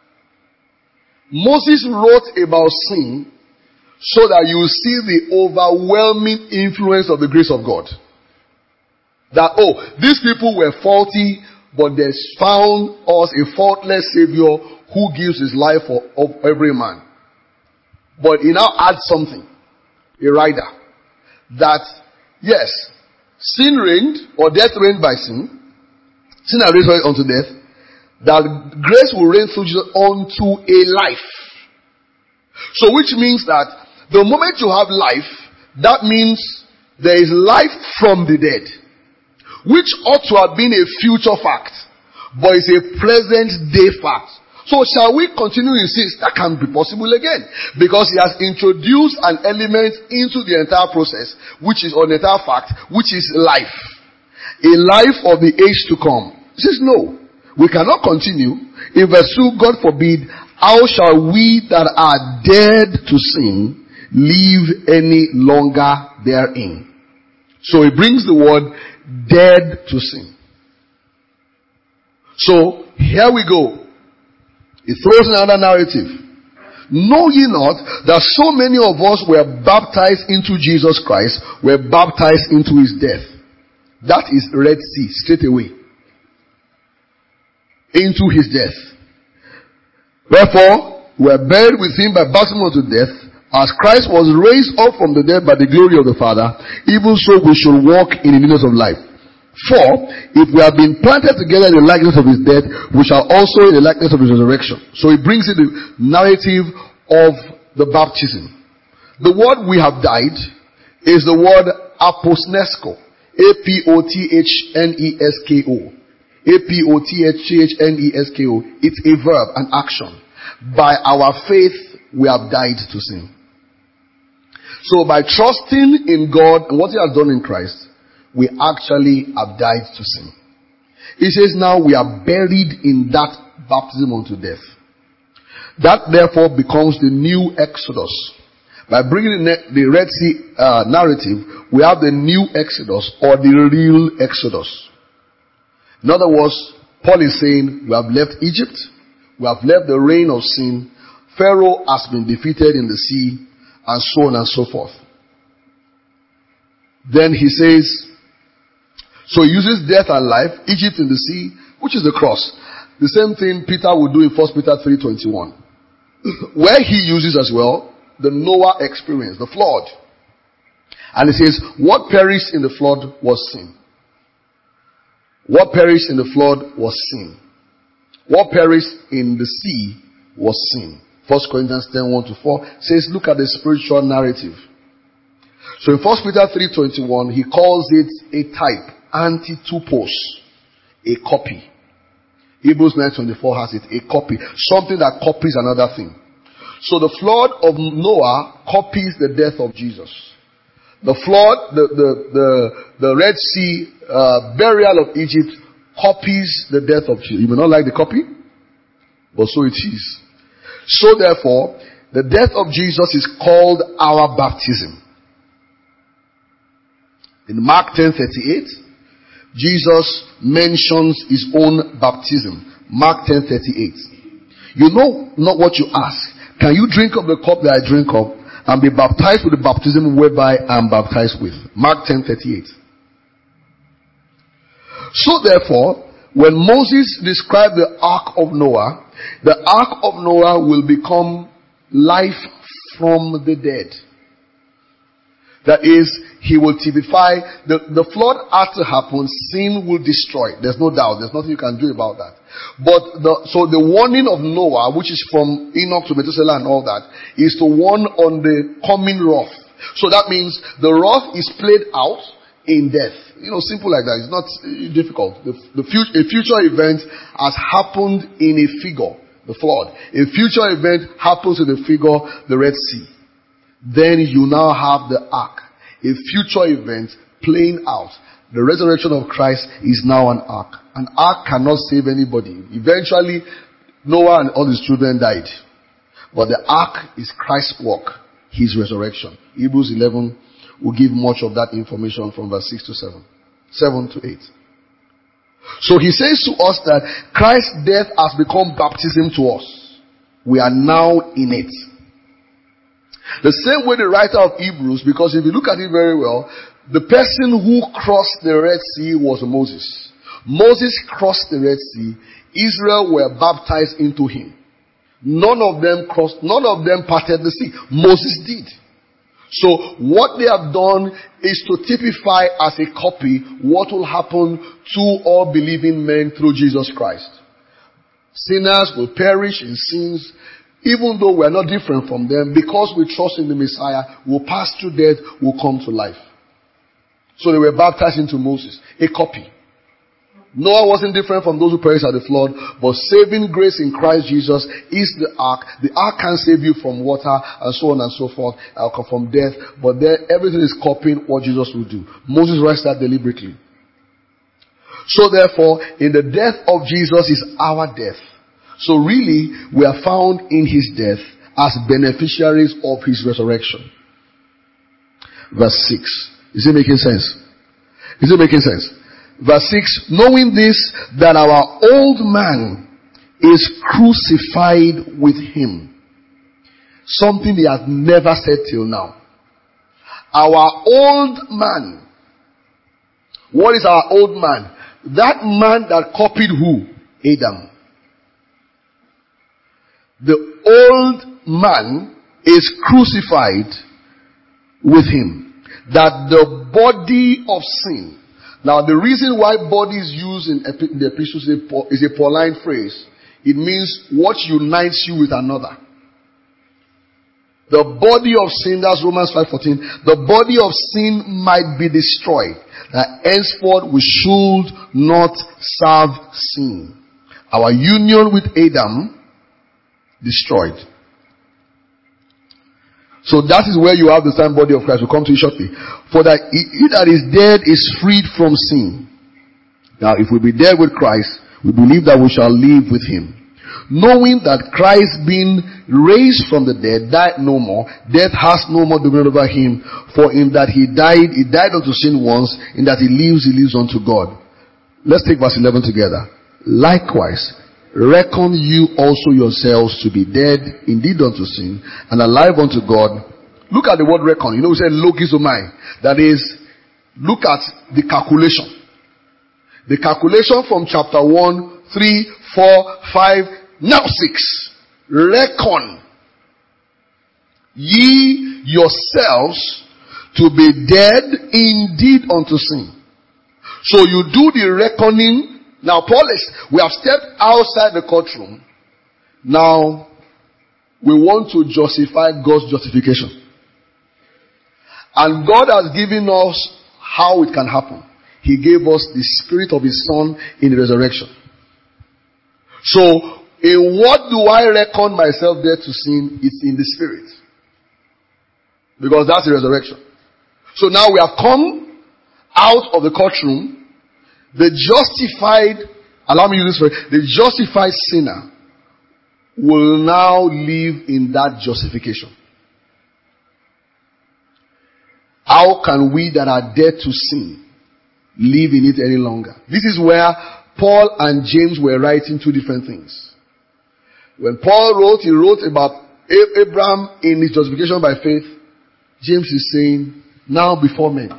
Moses wrote about sin so that you see the overwhelming influence of the grace of God. That, these people were faulty, but they found us a faultless Savior who gives his life for every man. But he now adds something, a rider, that yes, sin reigned, or death reigned by sin. Sin had raised unto death. That grace will reign through Jesus unto a life. So which means that the moment you have life, that means there is life from the dead. Which ought to have been a future fact, but it's a present day fact. So shall we continue in sin? That can't be possible again. Because he has introduced an element into the entire process, which is an entire fact, which is life. A life of the age to come. He says, no, we cannot continue. In verse 2, God forbid, how shall we that are dead to sin live any longer therein? So he brings the word dead to sin. So here we go. He throws in another narrative. Know ye not that so many of us were baptized into Jesus Christ, were baptized into his death? That is Red Sea, straight away. Into his death. Wherefore, we are buried with him by baptism unto death, as Christ was raised up from the dead by the glory of the Father, even so we should walk in the newness of life. For, if we have been planted together in the likeness of his death, we shall also in the likeness of his resurrection. So he brings in the narrative of the baptism. The word we have died is the word aposnesko. A-P-O-T-H-N-E-S-K-O. A-P-O-T-H-N-E-S-K-O. It's a verb, an action. By our faith, we have died to sin. So by trusting in God and what he has done in Christ, we actually have died to sin. He says now we are buried in that baptism unto death. That therefore becomes the new Exodus. By bringing the Red Sea narrative, we have the new Exodus or the real Exodus. In other words, Paul is saying we have left Egypt, we have left the reign of sin, Pharaoh has been defeated in the sea, and so on and so forth. Then he says, so he uses death and life, Egypt in the sea, which is the cross. The same thing Peter would do in 1 Peter 3:21. Where he uses as well, the Noah experience, the flood. And it says, what perished in the flood was sin. What perished in the flood was sin. What perished in the sea was sin. 1 Corinthians 10:1-4 says, look at the spiritual narrative. So in 1 Peter 3:21, he calls it a type, antitupos, a copy. Hebrews 9:24 has it, a copy, something that copies another thing. So the flood of Noah copies the death of Jesus. The flood, the Red Sea burial of Egypt copies the death of Jesus. You may not like the copy, but so it is. So therefore, the death of Jesus is called our baptism. In Mark 10:38, Jesus mentions his own baptism. Mark 10:38. You know not what you ask. Can you drink of the cup that I drink of and be baptized with the baptism whereby I am baptized with? Mark 10:38. So therefore, when Moses described the ark of Noah, the ark of Noah will become life from the dead. That is, he will typify the flood after happen, sin will destroy. There's no doubt. There's nothing you can do about that. But so the warning of Noah, which is from Enoch to Methuselah and all that, is to warn on the coming wrath. So that means the wrath is played out in death. You know, simple like that. It's not difficult. A future event has happened in a figure, the flood. A future event happens in a figure, the Red Sea. Then you now have the ark, a future event playing out. The resurrection of Christ is now an ark. An ark cannot save anybody. Eventually, Noah and all his children died. But the ark is Christ's work, his resurrection. Hebrews 11 will give much of that information from verse 6-7. 7-8. So he says to us that Christ's death has become baptism to us. We are now in it. The same way the writer of Hebrews, because if you look at it very well, the person who crossed the Red Sea was Moses. Moses crossed the Red Sea. Israel were baptized into him. None of them parted the sea. Moses did. So what they have done is to typify as a copy what will happen to all believing men through Jesus Christ. Sinners will perish in sins. Even though we are not different from them, because we trust in the Messiah, we'll pass through death, we'll come to life. So they were baptized into Moses. A copy. Noah wasn't different from those who perished at the flood, but saving grace in Christ Jesus is the ark. The ark can save you from water and so on and so forth, from death, but then everything is copying what Jesus will do. Moses writes that deliberately. So therefore, in the death of Jesus is our death. So really, we are found in his death as beneficiaries of his resurrection. Verse 6. Is it making sense? Is it making sense? Verse 6. Knowing this, that our old man is crucified with him. Something he has never said till now. Our old man. What is our old man? That man that copied who? Adam. The old man is crucified with him. That the body of sin. Now the reason why body is used in the epistles is a Pauline phrase. It means what unites you with another. The body of sin, that's Romans 5:14. The body of sin might be destroyed. That henceforth we should not serve sin. Our union with Adam destroyed. So that is where you have the same body of Christ. We'll come to it shortly. For that he that is dead is freed from sin. Now if we be dead with Christ, we believe that we shall live with him. Knowing that Christ being raised from the dead, died no more, death has no more dominion over him. For in that he died unto sin once, in that he lives unto God. Let's take verse 11 together. Likewise, reckon you also yourselves to be dead indeed unto sin, and alive unto God. Look at the word reckon. You know, we say logizomai. That is, look at the calculation. The calculation from chapter 1, 3, 4, 5, now 6. Reckon ye yourselves to be dead indeed unto sin. So you do the reckoning. Now Paul is, we have stepped outside the courtroom. Now we want to justify God's justification. And God has given us how it can happen. He gave us the Spirit of His Son in the resurrection. So, in what do I reckon myself dead to sin? It's in the Spirit. Because that's the resurrection. So now we have come out of the courtroom. The justified, allow me to use this phrase, the justified sinner will now live in that justification. How can we that are dead to sin live in it any longer? This is where Paul and James were writing two different things. When Paul wrote, he wrote about Abraham in his justification by faith. James is saying, now before men.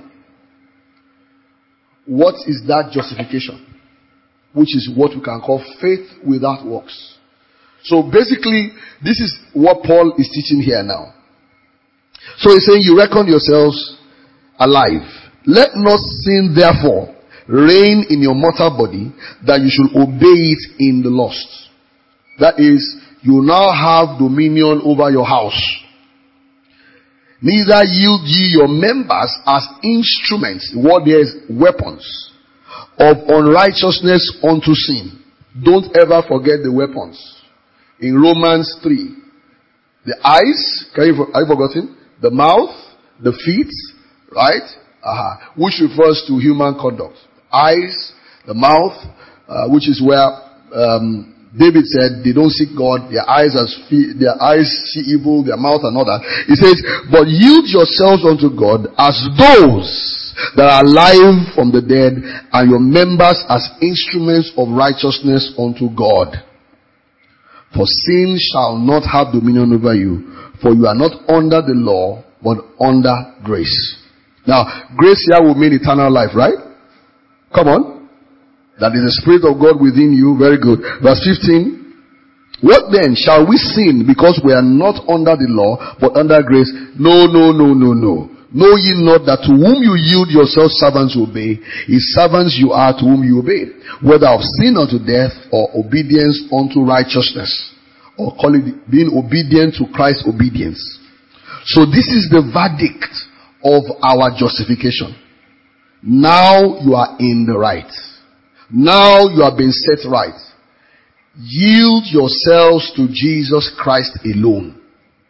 What is that justification? Which is what we can call faith without works. So basically, this is what Paul is teaching here now. So he's saying, you reckon yourselves alive. Let not sin therefore reign in your mortal body, that you should obey it in the lust. That is, you now have dominion over your house. Neither yield ye your members as instruments, what there is, weapons of unrighteousness unto sin. Don't ever forget the weapons. In Romans 3, the eyes, have you forgotten? The mouth, the feet, right? Which refers to human conduct. Eyes, the mouth, which is where David said they don't seek God, their eyes see evil, their mouth and all that. He says, but yield yourselves unto God as those that are alive from the dead, and your members as instruments of righteousness unto God. For sin shall not have dominion over you, for you are not under the law, but under grace. Now, grace here will mean eternal life, right? Come on. That is the Spirit of God within you. Very good. Verse 15. What then? Shall we sin because we are not under the law, but under grace? No. Know ye not that to whom you yield yourselves servants obey, his servants you are to whom you obey, whether of sin unto death, or obedience unto righteousness, or call it being obedient to Christ's obedience. So this is the verdict of our justification. Now you are in the right. Now you have been set right. Yield yourselves to Jesus Christ alone.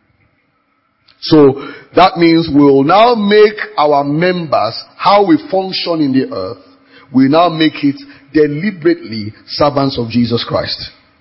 So that means we will now make our members, how we function in the earth, we now make it deliberately servants of Jesus Christ.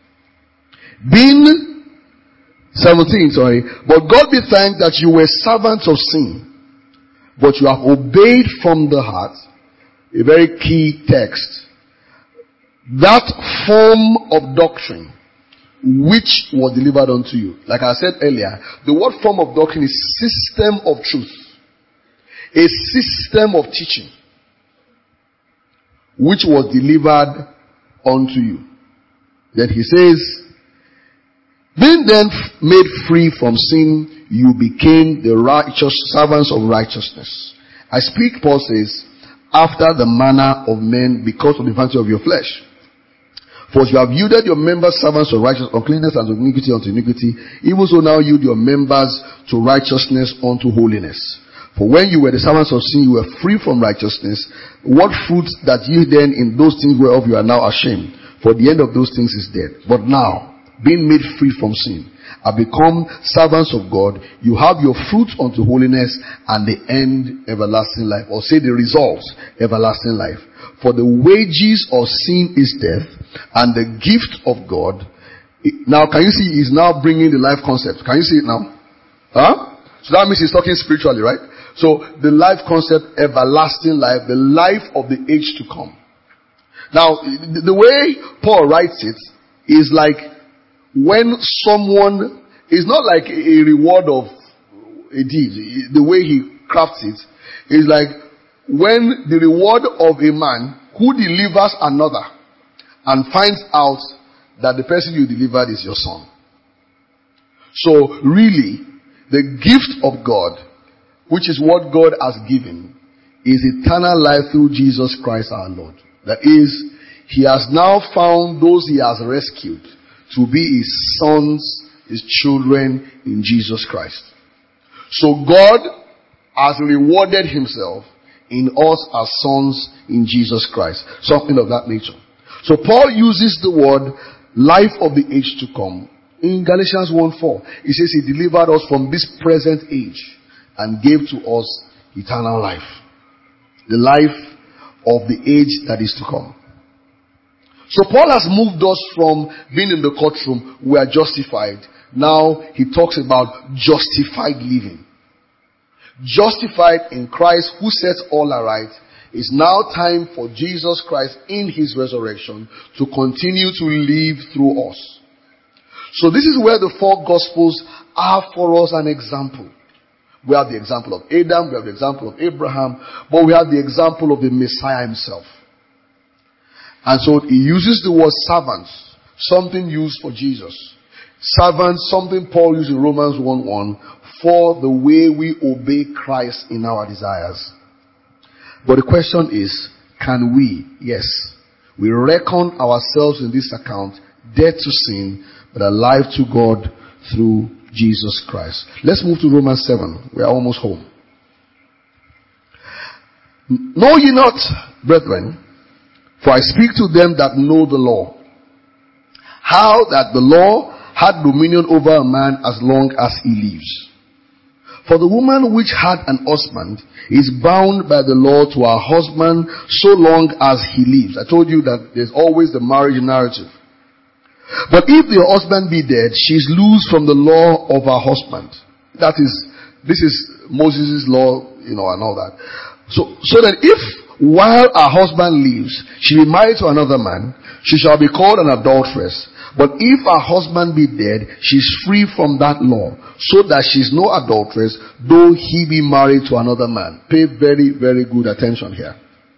Being 17, but God be thanked that you were servants of sin, but you have obeyed from the heart, a very key text, that form of doctrine which was delivered unto you. Like I said earlier, the word form of doctrine is system of truth, a system of teaching which was delivered unto you. Then he says, being then made free from sin, you became the righteous servants of righteousness. I speak, Paul says, after the manner of men, because of the vanity of your flesh. For you have yielded your members servants of righteousness, uncleanness and iniquity unto iniquity, even so now yield your members to righteousness unto holiness. For when you were the servants of sin, you were free from righteousness. What fruit that ye then in those things whereof you are now ashamed? For the end of those things is death. But now, being made free from sin, are become servants of God, you have your fruit unto holiness, and the end everlasting life. Or say the result, everlasting life. For the wages of sin is death, and the gift of God. Now, can you see he's now bringing the life concept? Can you see it now? So that means he's talking spiritually, right? So the life concept, everlasting life, the life of the age to come. Now, the way Paul writes it is like when someone, is not like a reward of a deed. The way he crafts it is like when the reward of a man who delivers another and finds out that the person you delivered is your son. So really, The gift of God, which is what God has given, is eternal life through Jesus Christ our Lord. That is, he has now found those he has rescued to be his sons, his children in Jesus Christ. So God has rewarded himself in us as sons in Jesus Christ. Something of that nature. So Paul uses the word life of the age to come. In Galatians 1:4, he says he delivered us from this present age and gave to us eternal life. The life of the age that is to come. So Paul has moved us from being in the courtroom, we are justified. Now he talks about justified living. Justified in Christ who sets all aright. It's now time for Jesus Christ in his resurrection to continue to live through us. So this is where the four gospels are for us an example. We have the example of Adam, we have the example of Abraham, but we have the example of the Messiah himself. And so he uses the word servants, something used for Jesus. Servants, something Paul used in Romans 1:1, for the way we obey Christ in our desires. But the question is, can we? Yes. We reckon ourselves in this account dead to sin, but alive to God through Jesus Christ. Let's move to Romans 7. We are almost home. Know ye not, brethren, for I speak to them that know the law, how that the law had dominion over a man as long as he lives. For the woman which had an husband is bound by the law to her husband so long as he lives. I told you that there's always the marriage narrative. But if the husband be dead, she is loose from the law of her husband. This is Moses' law, and all that. So that if while her husband lives, she be married to another man, she shall be called an adulteress. But if her husband be dead, she is free from that law, so that she is no adulteress, though he be married to another man. Pay very, very good attention here.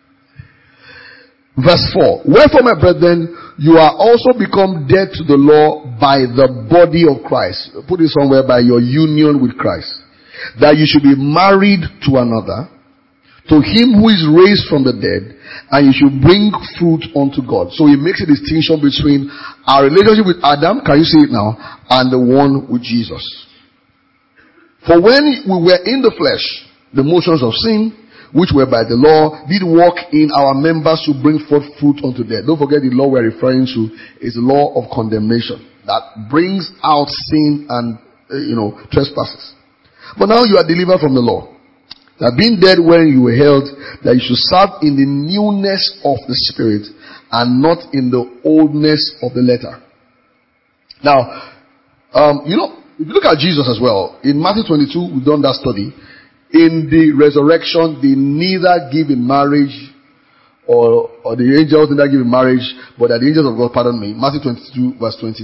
Verse 4. Wherefore, my brethren, you are also become dead to the law by the body of Christ. Put it somewhere, by your union with Christ. That you should be married to another, to him who is raised from the dead, and you should bring fruit unto God. So he makes a distinction between our relationship with Adam, can you see it now, and the one with Jesus. For when we were in the flesh, the motions of sin, which were by the law, did work in our members to bring forth fruit unto death. Don't forget the law we're referring to is the law of condemnation that brings out sin and trespasses. But now you are delivered from the law. That being dead when you were held, that you should serve in the newness of the Spirit and not in the oldness of the letter. Now, if you look at Jesus as well, in Matthew 22, we've done that study. In the resurrection, they neither give in marriage, or the angels neither give in marriage, but that the angels of God, Matthew 22 verse 29.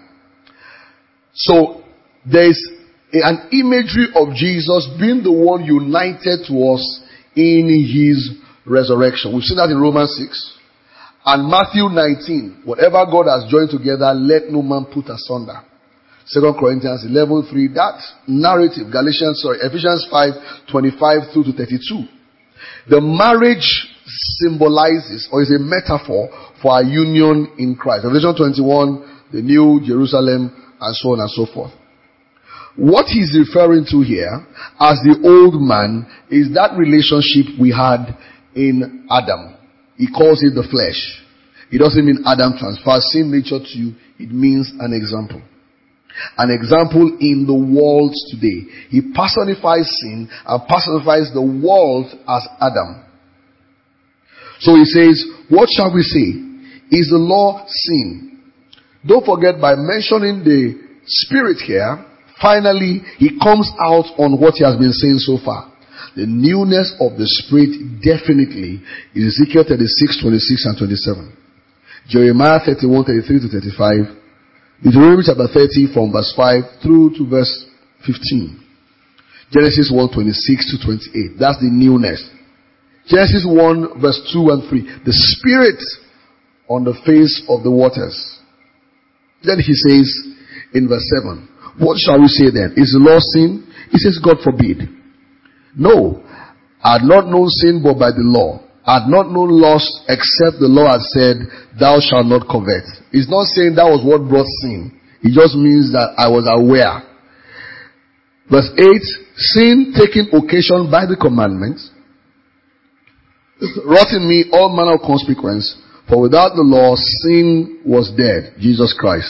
So, there is an imagery of Jesus being the one united to us in his resurrection. We've seen that in Romans 6. And Matthew 19. Whatever God has joined together, let no man put asunder. 2 Corinthians 11:3. That narrative, Ephesians 5:25 through to 32. The marriage symbolizes, or is a metaphor for our union in Christ. Revelation 21, the new Jerusalem, and so on and so forth. What he's referring to here as the old man is that relationship we had in Adam. He calls it the flesh. It doesn't mean Adam transfers sin nature to you. It means an example. An example in the world today. He personifies sin and personifies the world as Adam. So he says, what shall we say? Is the law sin? Don't forget, by mentioning the Spirit here, finally, he comes out on what he has been saying so far. The newness of the Spirit definitely is Ezekiel 36, 26 and 27. Jeremiah 31, 33 to 35. Deuteronomy chapter 30 from verse 5 through to verse 15. Genesis 1, 26 to 28. That's the newness. Genesis 1 verse 2 and 3. The Spirit on the face of the waters. Then he says in verse 7. What shall we say then? Is the law sin? He says, God forbid. No. I had not known sin but by the law. I had not known lust except the law had said, thou shalt not covet. It's not saying that was what brought sin. It just means that I was aware. Verse 8, sin taking occasion by the commandments wrought in me all manner of consequence, for without the law sin was dead, Jesus Christ.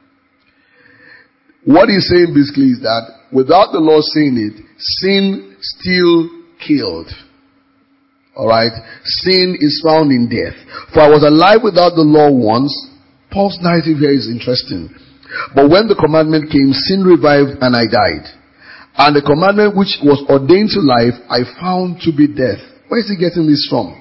What he's saying basically is that without the law saying it, sin still killed. Alright? Sin is found in death. For I was alive without the law once. Paul's narrative here is interesting. But when the commandment came, sin revived and I died. And the commandment which was ordained to life, I found to be death. Where is he getting this from?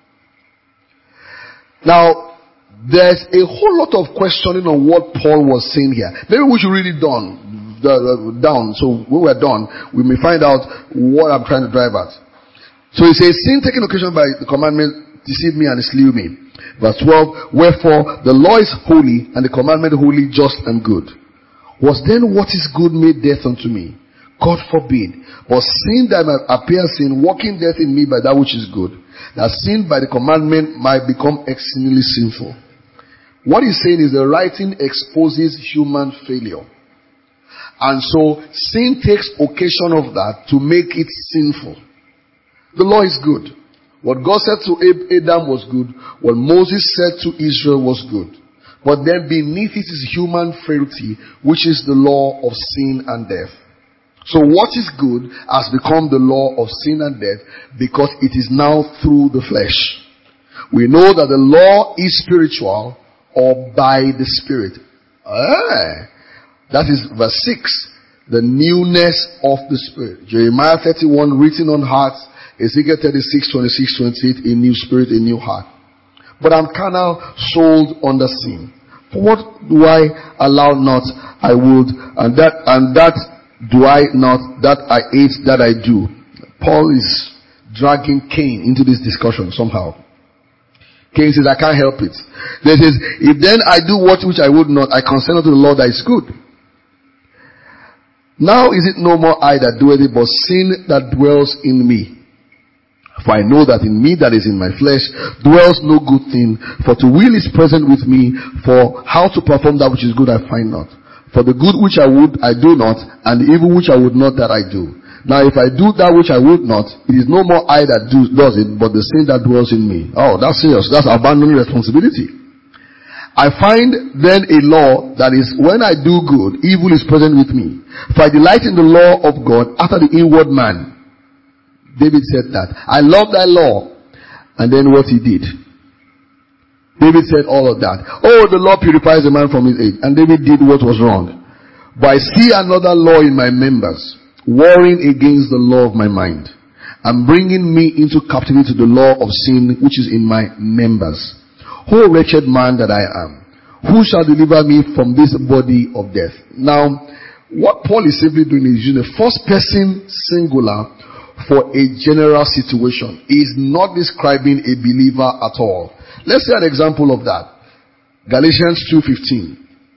Now, there's a whole lot of questioning on what Paul was saying here. Maybe we should read it down. So when we're done, we may find out what I'm trying to drive at. So he says, sin taken occasion by the commandment deceived me and slew me. Verse 12, wherefore the law is holy and the commandment holy, just and good. Was then what is good made death unto me? God forbid. But sin that might appear sin, working death in me by that which is good, that sin by the commandment might become exceedingly sinful. What he's saying is the writing exposes human failure. And so sin takes occasion of that to make it sinful. The law is good. What God said to Adam was good. What Moses said to Israel was good. But then beneath it is human frailty, which is the law of sin and death. So what is good has become the law of sin and death because it is now through the flesh. We know that the law is spiritual or by the Spirit. That is verse 6. The newness of the Spirit. Jeremiah 31, written on hearts. Ezekiel 36, 26, 28, a new spirit, a new heart. But I'm carnal, sold under sin. For what do I allow not, I would, and that do I not, that I ate, that I do. Paul is dragging Cain into this discussion somehow. Cain says, I can't help it. Then he says, if then I do what which I would not, I consent unto the law that is good. Now is it no more I that doeth it, but sin that dwells in me. For I know that in me that is in my flesh dwells no good thing, for to will is present with me, for how to perform that which is good I find not. For the good which I would, I do not, and the evil which I would not, that I do. Now if I do that which I would not, it is no more I that does it, but the sin that dwells in me. Oh, that's serious. That's abandoning responsibility. I find then a law that is, when I do good, evil is present with me. For I delight in the law of God after the inward man. David said that. I love thy law. And then what he did. David said all of that. Oh, the law purifies a man from his age. And David did what was wrong. But I see another law in my members, warring against the law of my mind, and bringing me into captivity to the law of sin which is in my members. O wretched man that I am, who shall deliver me from this body of death? Now, what Paul is simply doing is using the first person singular for a general situation. He is not describing a believer at all. Let's see an example of that. Galatians 2:15.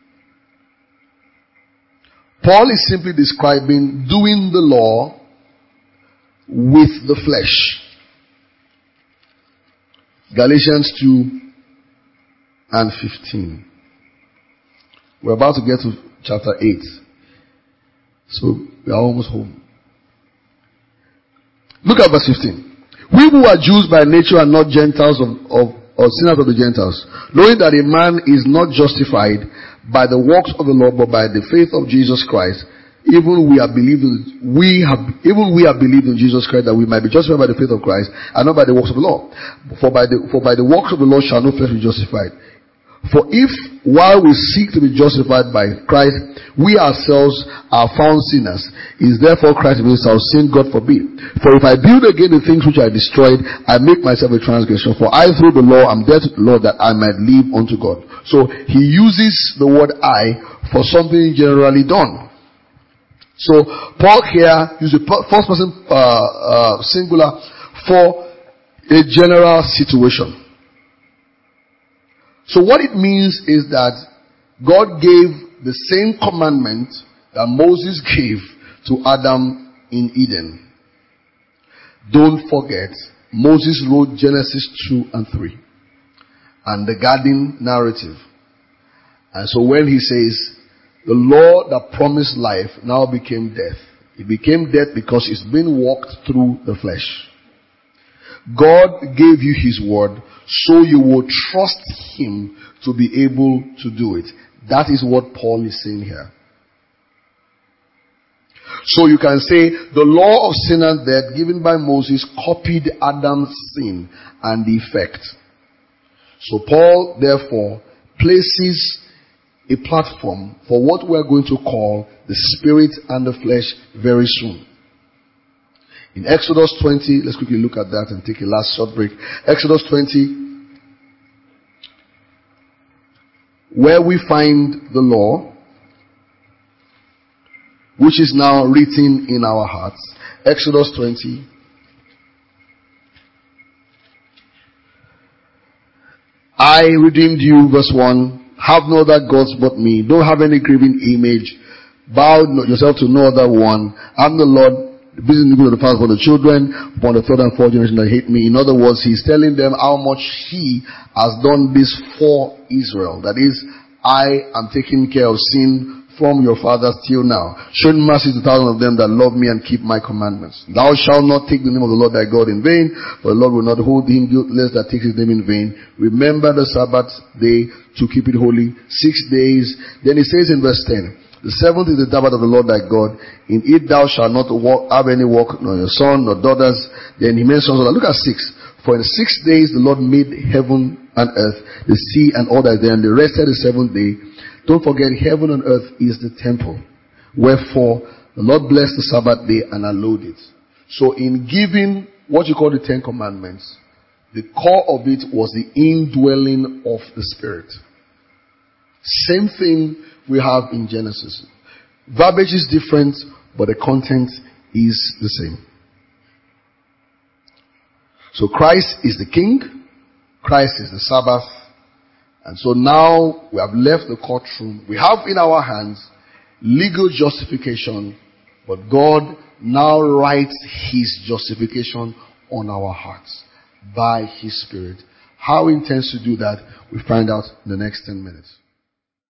Paul is simply describing doing the law with the flesh. Galatians 2:15. We're about to get to chapter 8. So we are almost home. Look at verse 15. We who are Jews by nature are not Gentiles or sinners of the Gentiles, knowing that a man is not justified by the works of the law, but by the faith of Jesus Christ. Even we have believed in Jesus Christ, that we might be justified by the faith of Christ, and not by the works of the law. For by the works of the law shall no flesh be justified. For if, while we seek to be justified by Christ, we ourselves are found sinners, is therefore Christ against our sin? God forbid. For if I build again the things which I destroyed, I make myself a transgression. For I through the law am dead to the law, that I might live unto God. So he uses the word I for something generally done. So Paul here uses the first person singular for a general situation. So what it means is that God gave the same commandment that Moses gave to Adam in Eden. Don't forget, Moses wrote Genesis 2 and 3 and the garden narrative. And so when he says, the law that promised life now became death. It became death because it's been walked through the flesh. God gave you his word so you will trust him to be able to do it. That is what Paul is saying here. So you can say the law of sin and death given by Moses copied Adam's sin and the effect. So Paul therefore places a platform for what we are going to call the spirit and the flesh very soon. In Exodus 20, let's quickly look at that and take a last short break. Exodus 20, where we find the law, which is now written in our hearts. Exodus 20. I redeemed you, verse 1. Have no other gods but me. Don't have any graven image. Bow yourself to no other one. I'm the Lord. Busy looking at the past for the children, upon the third and fourth generation that hate me. In other words, he's telling them how much he has done this for Israel. That is, I am taking care of sin from your fathers till now, showing mercy to thousands of them that love me and keep my commandments. Thou shalt not take the name of the Lord thy God in vain, for the Lord will not hold him guiltless that takes his name in vain. Remember the Sabbath day to keep it holy. 6 days. Then he says in verse 10, the seventh is the Sabbath of the Lord thy God. In it thou shalt not have any work, nor your son, nor daughters. Then he mentions all that. Look at 6. For in 6 days the Lord made heaven and earth, the sea and all that is there, and the rested the seventh day. Don't forget, heaven and earth is the temple. Wherefore, the Lord blessed the Sabbath day and allowed it. So in giving what you call the Ten Commandments, the core of it was the indwelling of the Spirit. Same thing we have in Genesis. Verbiage is different, but the content is the same. So Christ is the King. Christ is the Sabbath. And so now we have left the courtroom. We have in our hands legal justification, but God now writes his justification on our hearts by his Spirit. How he intends to do that, we find out in the next 10 minutes.